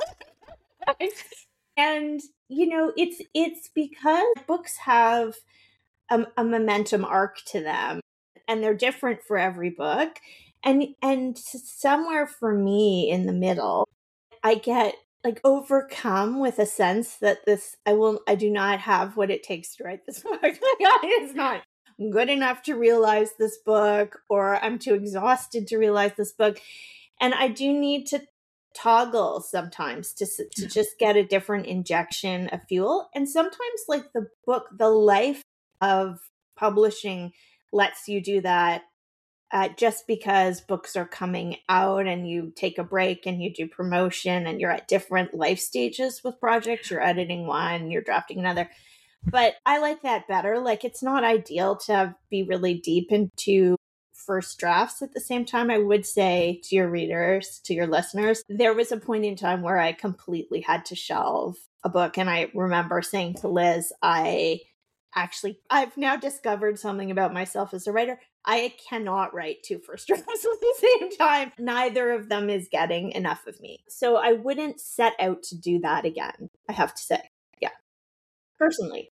And, it's because books have a momentum arc to them, and they're different for every book. And somewhere for me in the middle, I get like overcome with a sense that I do not have what it takes to write this book. It's not good enough to realize this book, or I'm too exhausted to realize this book. And I do need to toggle sometimes to just get a different injection of fuel. And sometimes, like, the life of publishing lets you do that. Just because books are coming out and you take a break and you do promotion and you're at different life stages with projects, you're editing one, you're drafting another. But I like that better. Like, it's not ideal to be really deep into first drafts at the same time. I would say to your readers, to your listeners, there was a point in time where I completely had to shelve a book. And I remember saying to Liz, I've now discovered something about myself as a writer. I cannot write two first drafts at the same time. Neither of them is getting enough of me. So I wouldn't set out to do that again, I have to say. Yeah. Personally.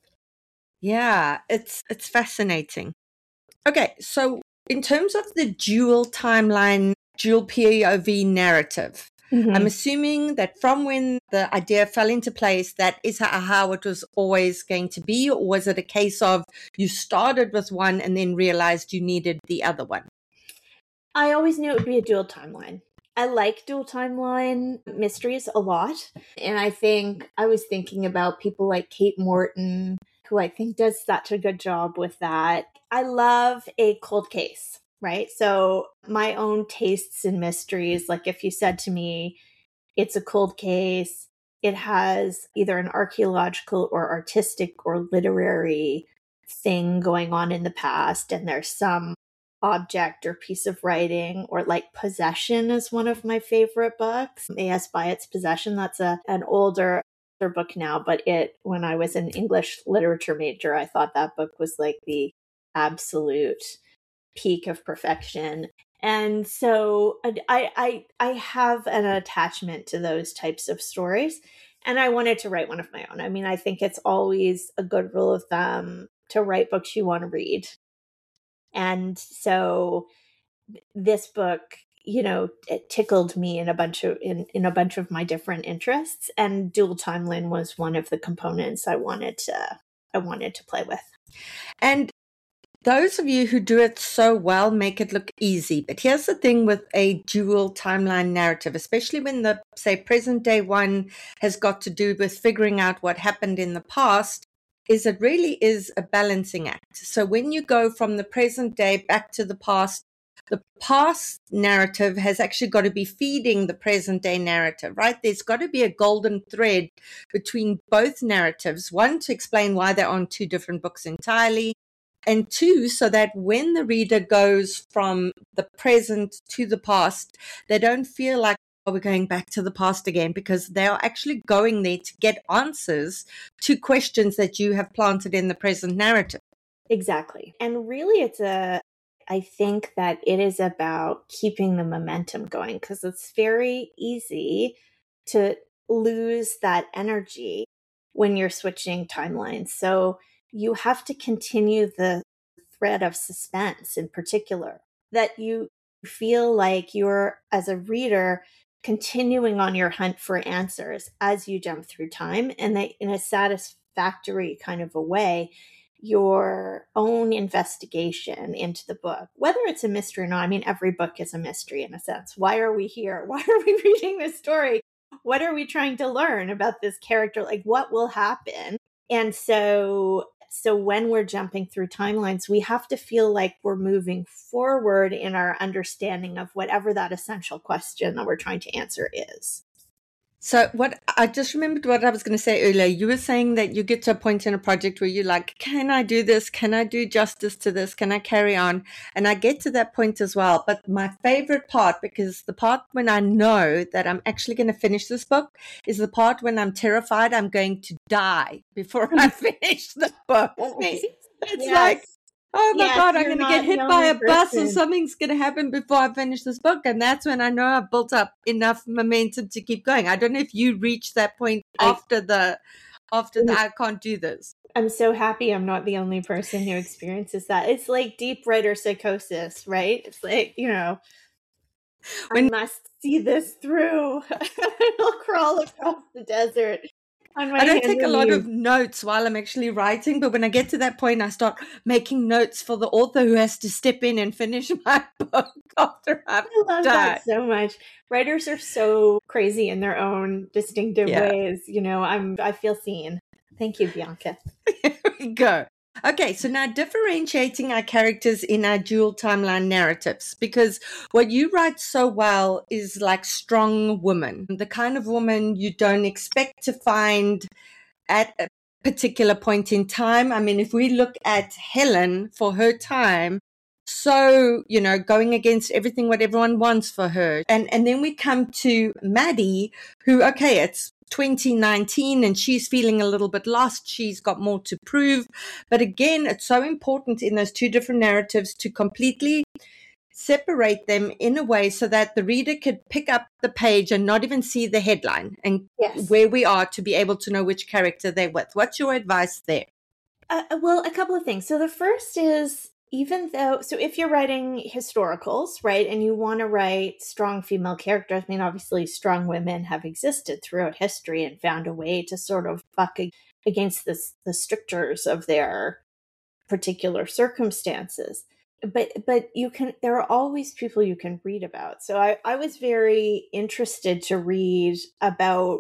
Yeah, it's fascinating. Okay, so in terms of the dual timeline, dual POV narrative, I'm assuming that from when the idea fell into place, that is how it was always going to be, or was it a case of you started with one and then realized you needed the other one? I always knew it would be a dual timeline. I like dual timeline mysteries a lot. And I think I was thinking about people like Kate Morton, who I think does such a good job with that. I love a cold case. Right. So my own tastes in mysteries, like if you said to me, it's a cold case, it has either an archaeological or artistic or literary thing going on in the past, and there's some object or piece of writing, or like Possession is one of my favorite books. A.S. Byatt's Possession, that's an older book now, but when I was an English literature major, I thought that book was like the absolute peak of perfection. And so I have an attachment to those types of stories, and I wanted to write one of my own. I mean, I think it's always a good rule of thumb to write books you want to read. And so this book, it tickled me in a bunch of my different interests, and dual timeline was one of the components I wanted to play with. And those of you who do it so well make it look easy. But here's the thing with a dual timeline narrative, especially when the, say, present day one has got to do with figuring out what happened in the past, is it really is a balancing act. So when you go from the present day back to the past narrative has actually got to be feeding the present day narrative, right? There's got to be a golden thread between both narratives. One, to explain why they're on two different books entirely. And two, so that when the reader goes from the present to the past, they don't feel like, oh, we're going back to the past again, because they are actually going there to get answers to questions that you have planted in the present narrative. Exactly. And really, I think that it is about keeping the momentum going, because it's very easy to lose that energy when you're switching timelines. So you have to continue the thread of suspense, in particular, that you feel like you're, as a reader, continuing on your hunt for answers as you jump through time, and that in a satisfactory kind of a way, your own investigation into the book, whether it's a mystery or not. I mean, every book is a mystery in a sense. Why are we here? Why are we reading this story? What are we trying to learn about this character? Like, what will happen? And so when we're jumping through timelines, we have to feel like we're moving forward in our understanding of whatever that essential question that we're trying to answer is. So what I just remembered what I was going to say earlier. You were saying that you get to a point in a project where you're like, can I do this? Can I do justice to this? Can I carry on? And I get to that point as well. But my favorite part, because the part when I know that I'm actually going to finish this book, is the part when I'm terrified I'm going to die before I finish the book. It's like, oh my God, I'm going to get hit by a bus or something's going to happen before I finish this book. And that's when I know I've built up enough momentum to keep going. I don't know if you reach that point after the I can't do this. I'm so happy I'm not the only person who experiences that. It's like deep writer psychosis, right? It's like, I must see this through. I'll crawl across the desert. I don't take a lot of notes while I'm actually writing, but when I get to that point, I start making notes for the author who has to step in and finish my book after I've I love done. that so much. Writers are so crazy in their own distinctive ways. You know, I feel seen. Thank you, Bianca. Here we go. Okay, so now differentiating our characters in our dual timeline narratives, because what you write so well is like strong woman, the kind of woman you don't expect to find at a particular point in time. I mean, if we look at Helen for her time, so, you know, going against everything what everyone wants for her. And then we come to Maddie, who, okay, it's 2019 and she's feeling a little bit lost. She's got more to prove. But again, it's so important in those two different narratives to completely separate them in a way so that the reader could pick up the page and not even see the headline and where we are to be able to know which character they're with. What's your advice there? Well, a couple of things. So the first is, even though, so if you're writing historicals, right, and you want to write strong female characters, I mean, obviously strong women have existed throughout history and found a way to sort of buck against the strictures of their particular circumstances. But you can, there are always people you can read about. So I was very interested to read about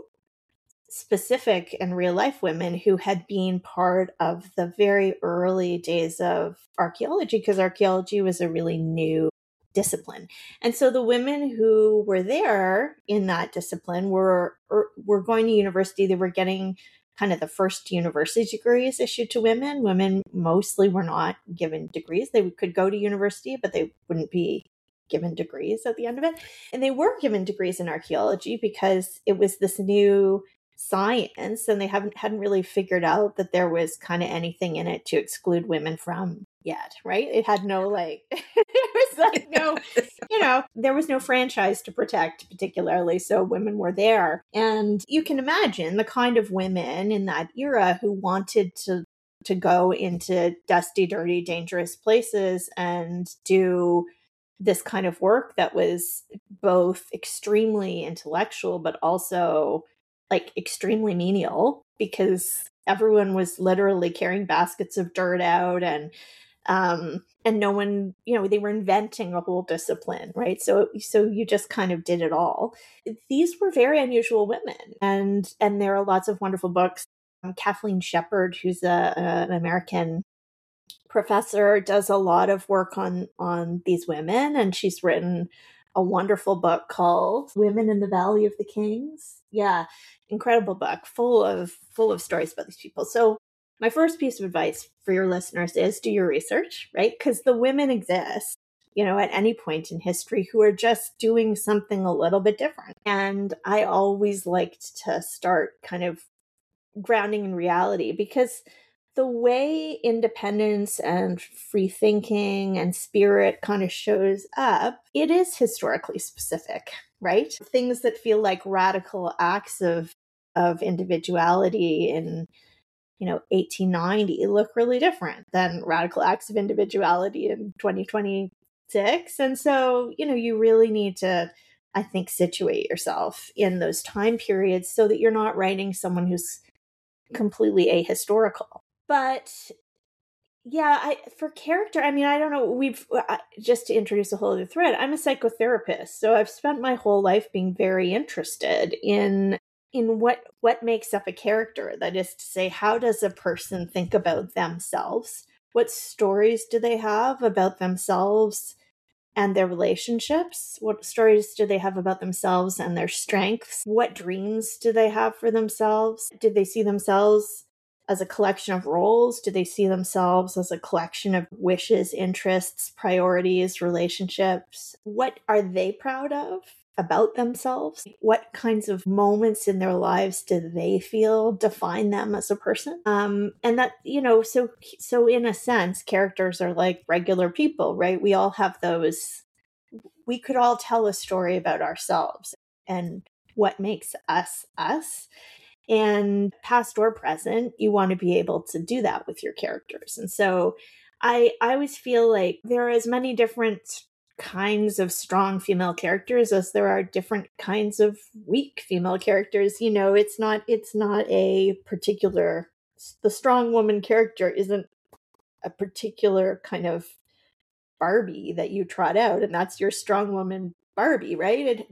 specific and real life women who had been part of the very early days of archaeology, because archaeology was a really new discipline. And so the women who were there in that discipline were going to university. They were getting kind of the first university degrees issued to women. Women mostly were not given degrees. They could go to university, but they wouldn't be given degrees at the end of it. And they were given degrees in archaeology because it was this new science, and they hadn't really figured out that there was kind of anything in it to exclude women from yet, right? It had no like it was like no, you know, there was no franchise to protect particularly, so women were there. And you can imagine the kind of women in that era who wanted to go into dusty, dirty, dangerous places and do this kind of work that was both extremely intellectual but also like extremely menial, because everyone was literally carrying baskets of dirt out, and no one, you know, they were inventing a whole discipline, right? So you just kind of did it all. These were very unusual women, and there are lots of wonderful books. Kathleen Shepard, who's an American professor, does a lot of work on these women, and she's written a wonderful book called Women in the Valley of the Kings. Yeah, incredible book, full of stories about these people. So my first piece of advice for your listeners is do your research, right? Because the women exist, you know, at any point in history who are just doing something a little bit different. And I always liked to start kind of grounding in reality, because the way independence and free thinking and spirit kind of shows up, it is historically specific, right? Things that feel like radical acts of individuality in, you know, 1890 look really different than radical acts of individuality in 2026. And so, you know, you really need to, I think, situate yourself in those time periods so that you're not writing someone who's completely ahistorical. But yeah, for character, I mean, I don't know, just to introduce a whole other thread, I'm a psychotherapist, so I've spent my whole life being very interested in what makes up a character. That is to say, how does a person think about themselves? What stories do they have about themselves and their relationships? What stories do they have about themselves and their strengths? What dreams do they have for themselves? Did they see themselves as a collection of roles? Do they see themselves as a collection of wishes, interests, priorities, relationships? What are they proud of about themselves? What kinds of moments in their lives do they feel define them as a person? And that, you know, so in a sense, characters are like regular people, right? We all have those. We could all tell a story about ourselves and what makes us us. And past or present, you want to be able to do that with your characters. And so I always feel like there are as many different kinds of strong female characters as there are different kinds of weak female characters. You know, it's not a particular, the strong woman character isn't a particular kind of Barbie that you trot out, and that's your strong woman Barbie, right?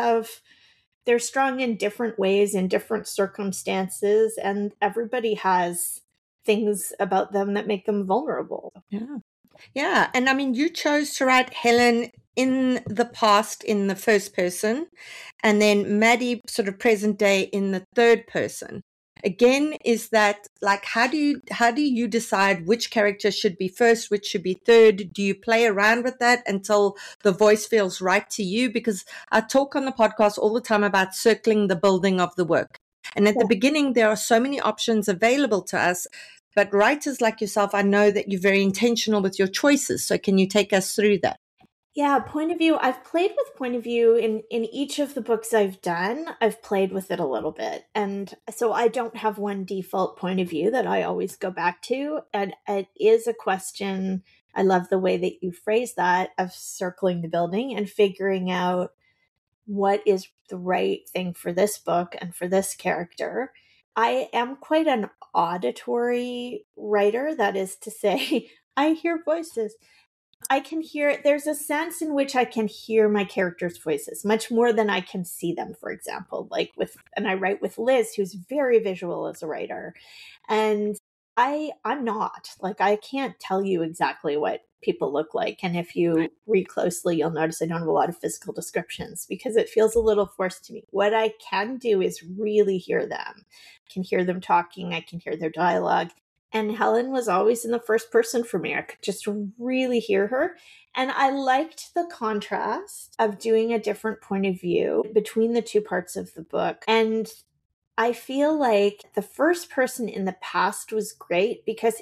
They're strong in different ways, in different circumstances, and everybody has things about them that make them vulnerable. Yeah. Yeah. And I mean, you chose to write Helen in the past in the first person, and then Maddie sort of present day in the third person. Again, is that like, how do you decide which character should be first, which should be third? Do you play around with that until the voice feels right to you? Because I talk on the podcast all the time about circling the building of the work. And at the beginning, there are so many options available to us. But writers like yourself, I know that you're very intentional with your choices. So can you take us through that? Yeah, point of view. I've played with point of view in each of the books I've done. I've played with it a little bit. And so I don't have one default point of view that I always go back to. And it is a question. I love the way that you phrase that, of circling the building and figuring out what is the right thing for this book and for this character. I am quite an auditory writer. That is to say, I hear voices. I can hear, there's a sense in which I can hear my characters' voices much more than I can see them, for example. And I write with Liz, who's very visual as a writer. And I'm not. Like, I can't tell you exactly what people look like. And if you read closely, you'll notice I don't have a lot of physical descriptions because it feels a little forced to me. What I can do is really hear them. I can hear them talking. I can hear their dialogue. And Helen was always in the first person for me. I could just really hear her. And I liked the contrast of doing a different point of view between the two parts of the book. And I feel like the first person in the past was great because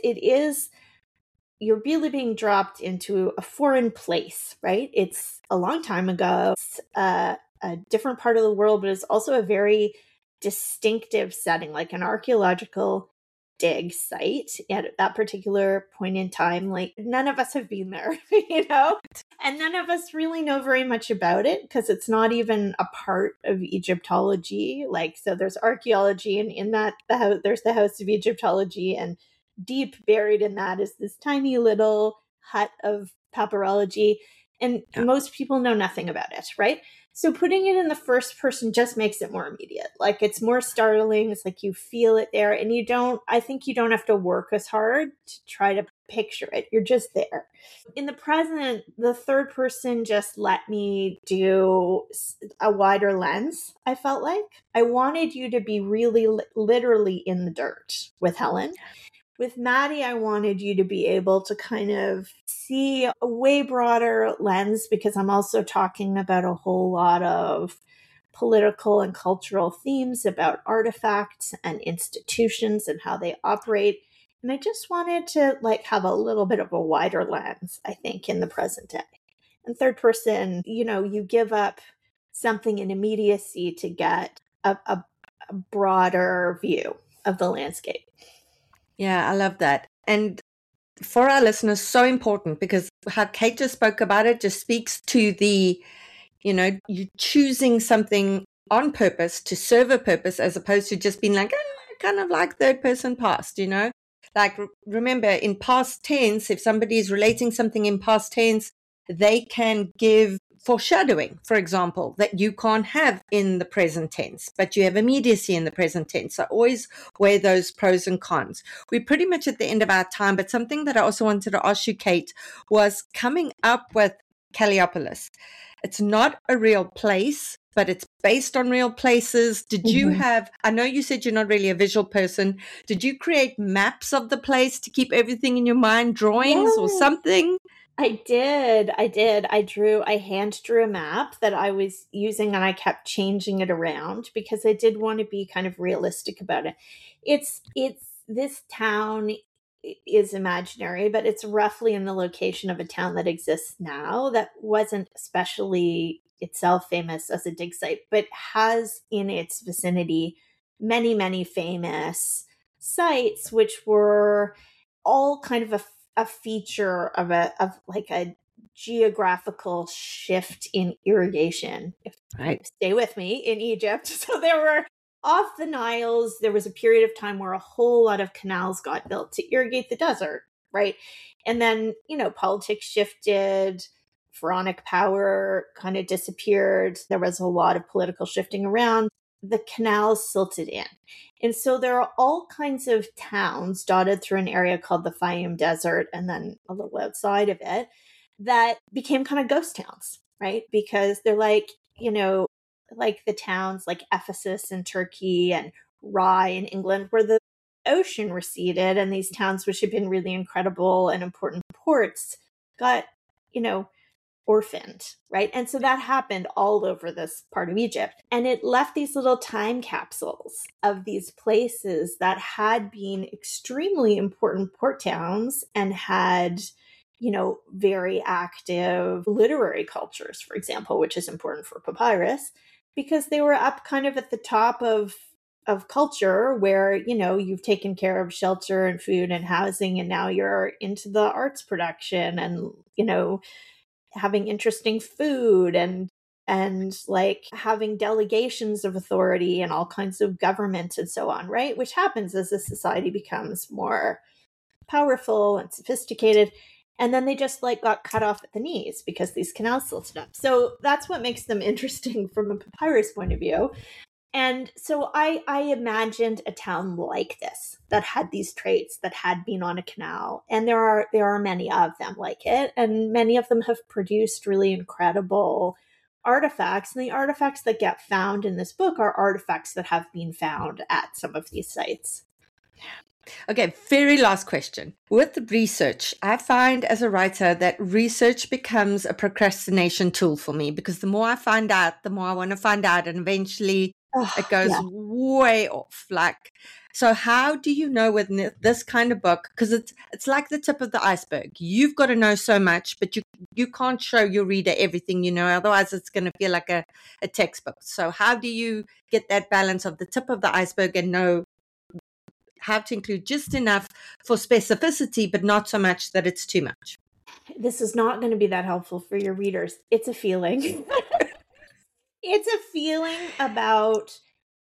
you're really being dropped into a foreign place, right? It's a long time ago. It's a different part of the world, but it's also a very distinctive setting, like an archaeological dig site at that particular point in time. Like, none of us have been there, you know, and none of us really know very much about it because it's not even a part of Egyptology. Like, so there's archaeology, and in that there's the House of Egyptology, and deep buried in that is this tiny little hut of papyrology, and most people know nothing about it, right? So putting it in the first person just makes it more immediate. Like, it's more startling. It's like you feel it there, and I think you don't have to work as hard to try to picture it. You're just there. In the present, the third person just let me do a wider lens, I felt like. I wanted you to be really literally in the dirt with Helen. With Maddie, I wanted you to be able to kind of see a way broader lens because I'm also talking about a whole lot of political and cultural themes about artifacts and institutions and how they operate. And I just wanted to have a little bit of a wider lens, I think, in the present day. And third person, you give up something in immediacy to get a broader view of the landscape. Yeah, I love that. And for our listeners, so important because how Kate just spoke about it just speaks to the, you choosing something on purpose to serve a purpose as opposed to just being like, kind of like third person past, Like, remember, in past tense, if somebody is relating something in past tense, they can give foreshadowing, for example, that you can't have in the present tense, but you have immediacy in the present tense. So always weigh those pros and cons. We're pretty much at the end of our time, but something that I also wanted to ask you, Kate, was coming up with Calliopolis. It's not a real place, but it's based on real places. Did you have, I know you said you're not really a visual person. Did you create maps of the place to keep everything in your mind, drawings or something? I did. I hand drew a map that I was using and I kept changing it around because I did want to be kind of realistic about it. It's this town is imaginary, but it's roughly in the location of a town that exists now that wasn't especially itself famous as a dig site, but has in its vicinity many, many famous sites, which were all kind of a feature of a geographical shift in irrigation. Right. Stay with me, in Egypt. So there were off the Niles, there was a period of time where a whole lot of canals got built to irrigate the desert, right? And then, politics shifted, pharaonic power kind of disappeared. There was a lot of political shifting around. The canals silted in. And so there are all kinds of towns dotted through an area called the Fayum Desert, and then a little outside of it, that became kind of ghost towns, right? Because they're like, like the towns like Ephesus in Turkey and Rye in England, where the ocean receded, and these towns, which had been really incredible and important ports, got, orphaned, right? And so that happened all over this part of Egypt. And it left these little time capsules of these places that had been extremely important port towns and had, very active literary cultures, for example, which is important for papyrus, because they were up kind of at the top of culture where, you've taken care of shelter and food and housing, and now you're into the arts production and, having interesting food and like having delegations of authority and all kinds of government and so on, right? Which happens as a society becomes more powerful and sophisticated. And then they just got cut off at the knees because these canals silted up. So that's what makes them interesting from a papyrus point of view. And so I imagined a town like this that had these traits, that had been on a canal. And there are many of them like it. And many of them have produced really incredible artifacts. And the artifacts that get found in this book are artifacts that have been found at some of these sites. Okay, very last question. With the research, I find as a writer that research becomes a procrastination tool for me, because the more I find out, the more I want to find out, and eventually it goes way off. So how do you know with this kind of book, because it's like the tip of the iceberg. You've got to know so much, but you can't show your reader everything, otherwise it's going to feel like a textbook. So how do you get that balance of the tip of the iceberg and know how to include just enough for specificity, but not so much that it's too much? This is not going to be that helpful for your readers. It's a feeling. It's a feeling about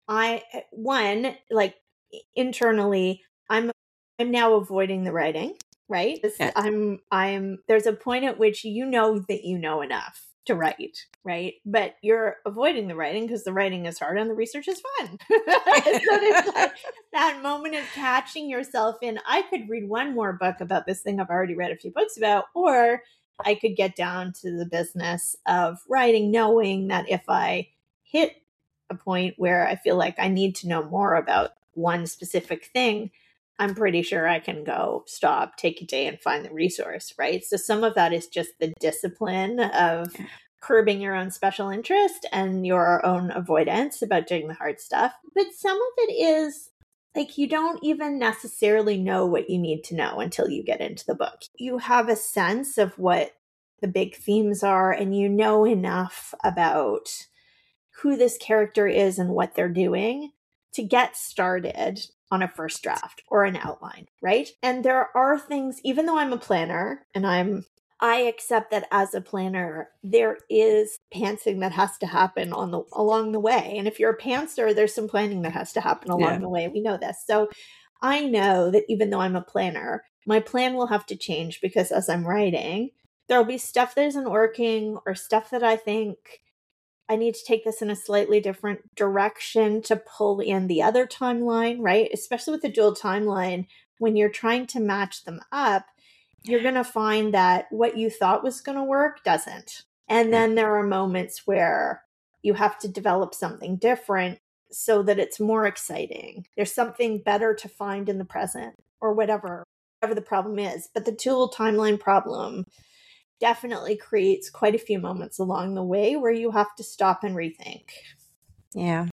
internally, I'm now avoiding the writing, right? There's a point at which you know that you know enough to write, right? But you're avoiding the writing because the writing is hard and the research is fun. So it's like that moment of catching yourself in, I could read one more book about this thing I've already read a few books about, or I could get down to the business of writing, knowing that if I hit a point where I feel like I need to know more about one specific thing, I'm pretty sure I can go stop, take a day and find the resource, right? So some of that is just the discipline of curbing your own special interest and your own avoidance about doing the hard stuff. But some of it is you don't even necessarily know what you need to know until you get into the book. You have a sense of what the big themes are, and you know enough about who this character is and what they're doing to get started on a first draft or an outline, right? And there are things, even though I'm a planner and I accept that as a planner, there is pantsing that has to happen along the way. And if you're a pantser, there's some planning that has to happen along the way. We know this. So I know that even though I'm a planner, my plan will have to change because as I'm writing, there'll be stuff that isn't working or stuff that I think I need to take this in a slightly different direction to pull in the other timeline, right? Especially with the dual timeline, when you're trying to match them up, you're going to find that what you thought was going to work doesn't. And then there are moments where you have to develop something different so that it's more exciting. There's something better to find in the present or whatever the problem is. But the dual timeline problem definitely creates quite a few moments along the way where you have to stop and rethink. Yeah.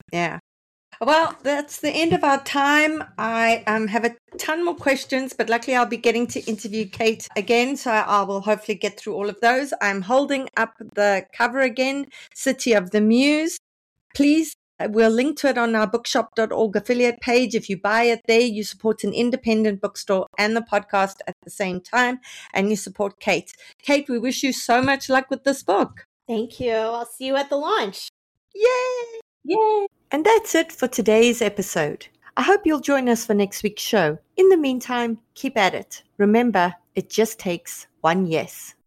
Well, that's the end of our time. I have a ton more questions, but luckily I'll be getting to interview Kate again, so I will hopefully get through all of those. I'm holding up the cover again, City of the Muse. Please We'll link to it on our bookshop.org affiliate page. If you buy it there, you support an independent bookstore and the podcast at the same time, and you support Kate. Kate, we wish you so much luck with this book. Thank you. I'll see you at the launch. Yay! Yay! And that's it for today's episode. I hope you'll join us for next week's show. In the meantime, keep at it. Remember, it just takes one yes.